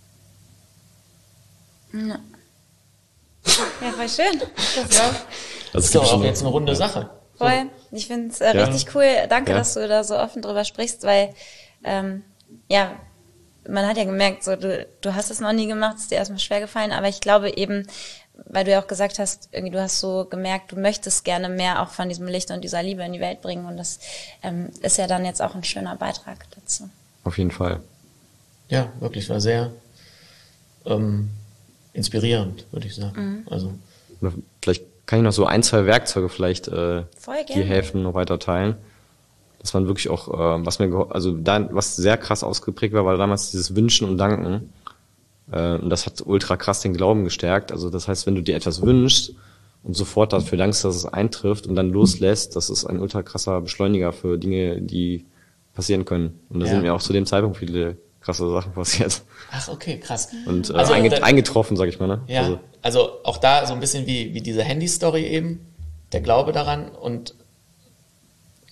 Ja. Ja, voll schön. Das Also Das es ist gibt doch auch schon jetzt eine runde Sache. voll. Ich finde es äh, Ja. richtig cool. Danke, Ja. dass du da so offen drüber sprichst, weil ähm, ja, man hat ja gemerkt, so du, du hast es noch nie gemacht, es ist dir erstmal schwer gefallen, aber ich glaube eben, weil du ja auch gesagt hast, irgendwie du hast so gemerkt, du möchtest gerne mehr auch von diesem Licht und dieser Liebe in die Welt bringen und das ähm, ist ja dann jetzt auch ein schöner Beitrag dazu. auf jeden Fall. Ja, wirklich, war sehr ähm, inspirierend, würde ich sagen. Also Oder vielleicht kann ich noch so ein, zwei Werkzeuge vielleicht äh, Voll die gerne. helfen, noch weiter teilen. Dass man wirklich auch, äh, was mir, geho- also da, was sehr krass ausgeprägt war, war damals dieses Wünschen und Danken. Äh, und das hat ultra krass den Glauben gestärkt. Also das heißt, wenn du dir etwas wünschst und sofort dafür dankst, dass es eintrifft und dann loslässt, das ist ein ultra krasser Beschleuniger für Dinge, die passieren können. Und da Ja. sind mir auch zu dem Zeitpunkt viele krasse Sachen passiert. ach, okay, krass. Und äh, Also, einget- da- eingetroffen, sag ich mal. Ne? Ja, Also, also auch da so ein bisschen wie, wie diese Handy-Story eben, der Glaube daran und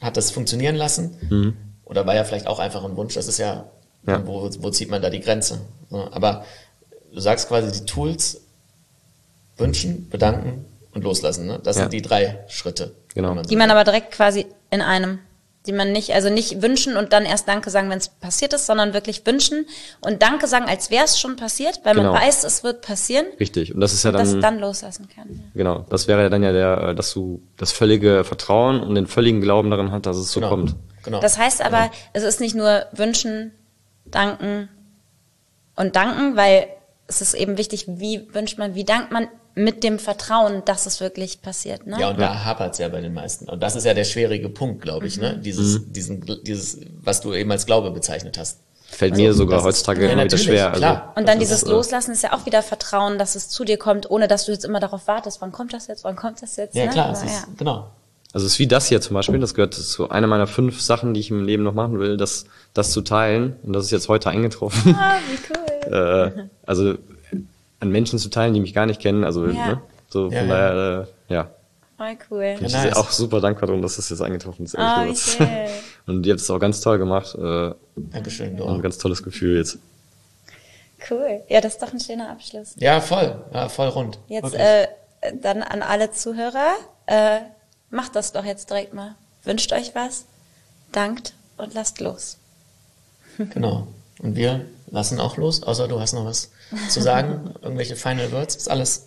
hat das funktionieren lassen? Mhm. Oder war ja vielleicht auch einfach ein Wunsch? Das ist ja, ja. Wo, wo zieht man da die Grenze? So, aber du sagst quasi die Tools wünschen, bedanken und loslassen. Ne? Das ja. sind die drei Schritte. Genau. Man so die man aber direkt quasi in einem, die man nicht, also nicht wünschen und dann erst Danke sagen, wenn es passiert ist, sondern wirklich wünschen und Danke sagen, als wäre es schon passiert, weil genau. man weiß, es wird passieren. Richtig. Und das ist ja und dann. das dann loslassen kann. Ja. Genau. Das wäre ja dann ja der, dass du das völlige Vertrauen und den völligen Glauben daran hast, dass es so genau. kommt. Genau. Das heißt aber, genau. es ist nicht nur wünschen, danken und danken, weil es ist eben wichtig, wie wünscht man, wie dankt man mit dem Vertrauen, dass es wirklich passiert. Ne? Ja, und da hapert es ja bei den meisten. Und das ist ja der schwierige Punkt, glaube ich, mhm. ne? Dieses, mhm. diesen, dieses, was du eben als Glaube bezeichnet hast. Fällt also, mir sogar heutzutage ist, immer ja, wieder schwer. Also, und dann das dieses ist, Loslassen ist ja auch wieder Vertrauen, dass es zu dir kommt, ohne dass du jetzt immer darauf wartest, wann kommt das jetzt, wann kommt das jetzt. Ja, ne? klar, Aber, es ist, ja. genau. Also es ist wie das hier zum Beispiel, das gehört zu einer meiner fünf Sachen, die ich im Leben noch machen will, das, das zu teilen. Und das ist jetzt heute eingetroffen. Ah, wie cool. äh, also an Menschen zu teilen, die mich gar nicht kennen. Also ja. ne? so ja, von ja. daher, äh, ja. Voll cool. Ich Ja, bin nice. auch super dankbar darum, dass das jetzt eingetroffen ist. Ah, ehrlich wie gesagt. schön. Und ihr habt es auch ganz toll gemacht. Äh, Dankeschön, du ein auch. ganz tolles Gefühl jetzt. Cool. Ja, das ist doch ein schöner Abschluss. Ja, voll. Ja, voll rund. Jetzt äh, dann an alle Zuhörer, äh, macht das doch jetzt direkt mal. Wünscht euch was, dankt und lasst los. Genau. Und wir lassen auch los, außer du hast noch was zu sagen. Irgendwelche Final Words, ist alles.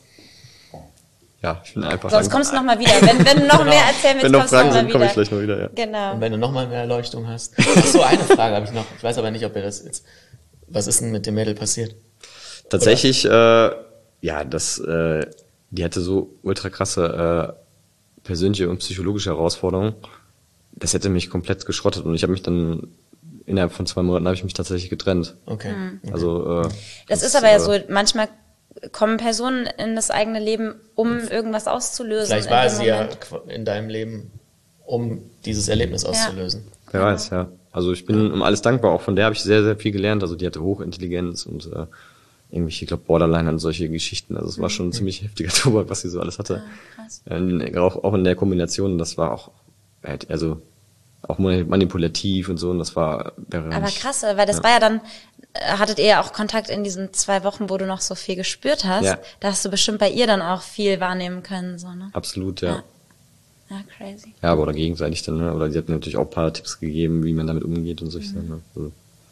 Ja, ich bin einfach. Sonst kommst du noch mal wieder. Wenn, wenn du noch Genau. mehr erzählen willst, Wenn noch kommst du Fragen noch mal sind, wieder. komme ich gleich noch wieder. Ja. Genau. Und wenn du nochmal mehr Erleuchtung hast. Ach so, eine Frage habe ich noch. Ich weiß aber nicht, ob ihr das jetzt. Was ist denn mit dem Mädel passiert? Tatsächlich, äh, ja, das, äh, die hatte so ultra krasse äh, persönliche und psychologische Herausforderungen. Das hätte mich komplett geschrottet und ich habe mich dann innerhalb von zwei Monaten habe ich mich tatsächlich getrennt. Okay. Mhm. okay. Also äh, Das, das ist aber ja so, manchmal kommen Personen in das eigene Leben, um irgendwas auszulösen. Vielleicht war in dem sie ja Moment. in deinem Leben, um dieses Erlebnis auszulösen. Wer weiß, ja. Also ich bin um alles dankbar. Auch von der habe ich sehr, sehr viel gelernt. Also die hatte Hochintelligenz und äh, irgendwelche, ich glaube, Borderline und solche Geschichten. Also es war schon ein ziemlich heftiger Tobak, was sie so alles hatte. Ja, krass. Äh, auch, auch in der Kombination, das war auch, also auch manipulativ und so. Und das war... Aber krass, weil das ja. war ja dann, hattet ihr ja auch Kontakt in diesen zwei Wochen, wo du noch so viel gespürt hast. Ja. Da hast du bestimmt bei ihr dann auch viel wahrnehmen können. So, ne? Absolut, ja. ja. Ja, crazy. Ja, aber oder gegenseitig dann, ne? Oder sie hat mir natürlich auch ein paar Tipps gegeben, wie man damit umgeht und solche Sachen. Ne? Also.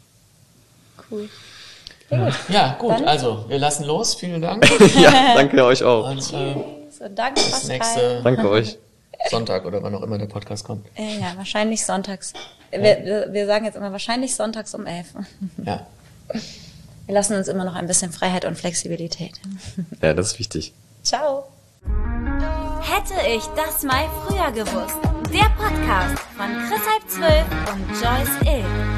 Cool. Ja, ja gut, Dann? also wir lassen los. Vielen Dank. Ja, danke euch auch. Und äh, So, danke, bis Pascal. nächste Danke euch. Sonntag oder wann auch immer der Podcast kommt. Äh, ja, wahrscheinlich sonntags. Wir, wir, wir sagen jetzt immer wahrscheinlich sonntags um elf. Ja. Wir lassen uns immer noch ein bisschen Freiheit und Flexibilität. Ja, das ist wichtig. Ciao. Hätte ich das mal früher gewusst. Der Podcast von Chris halb zwölf und Joyce Ill.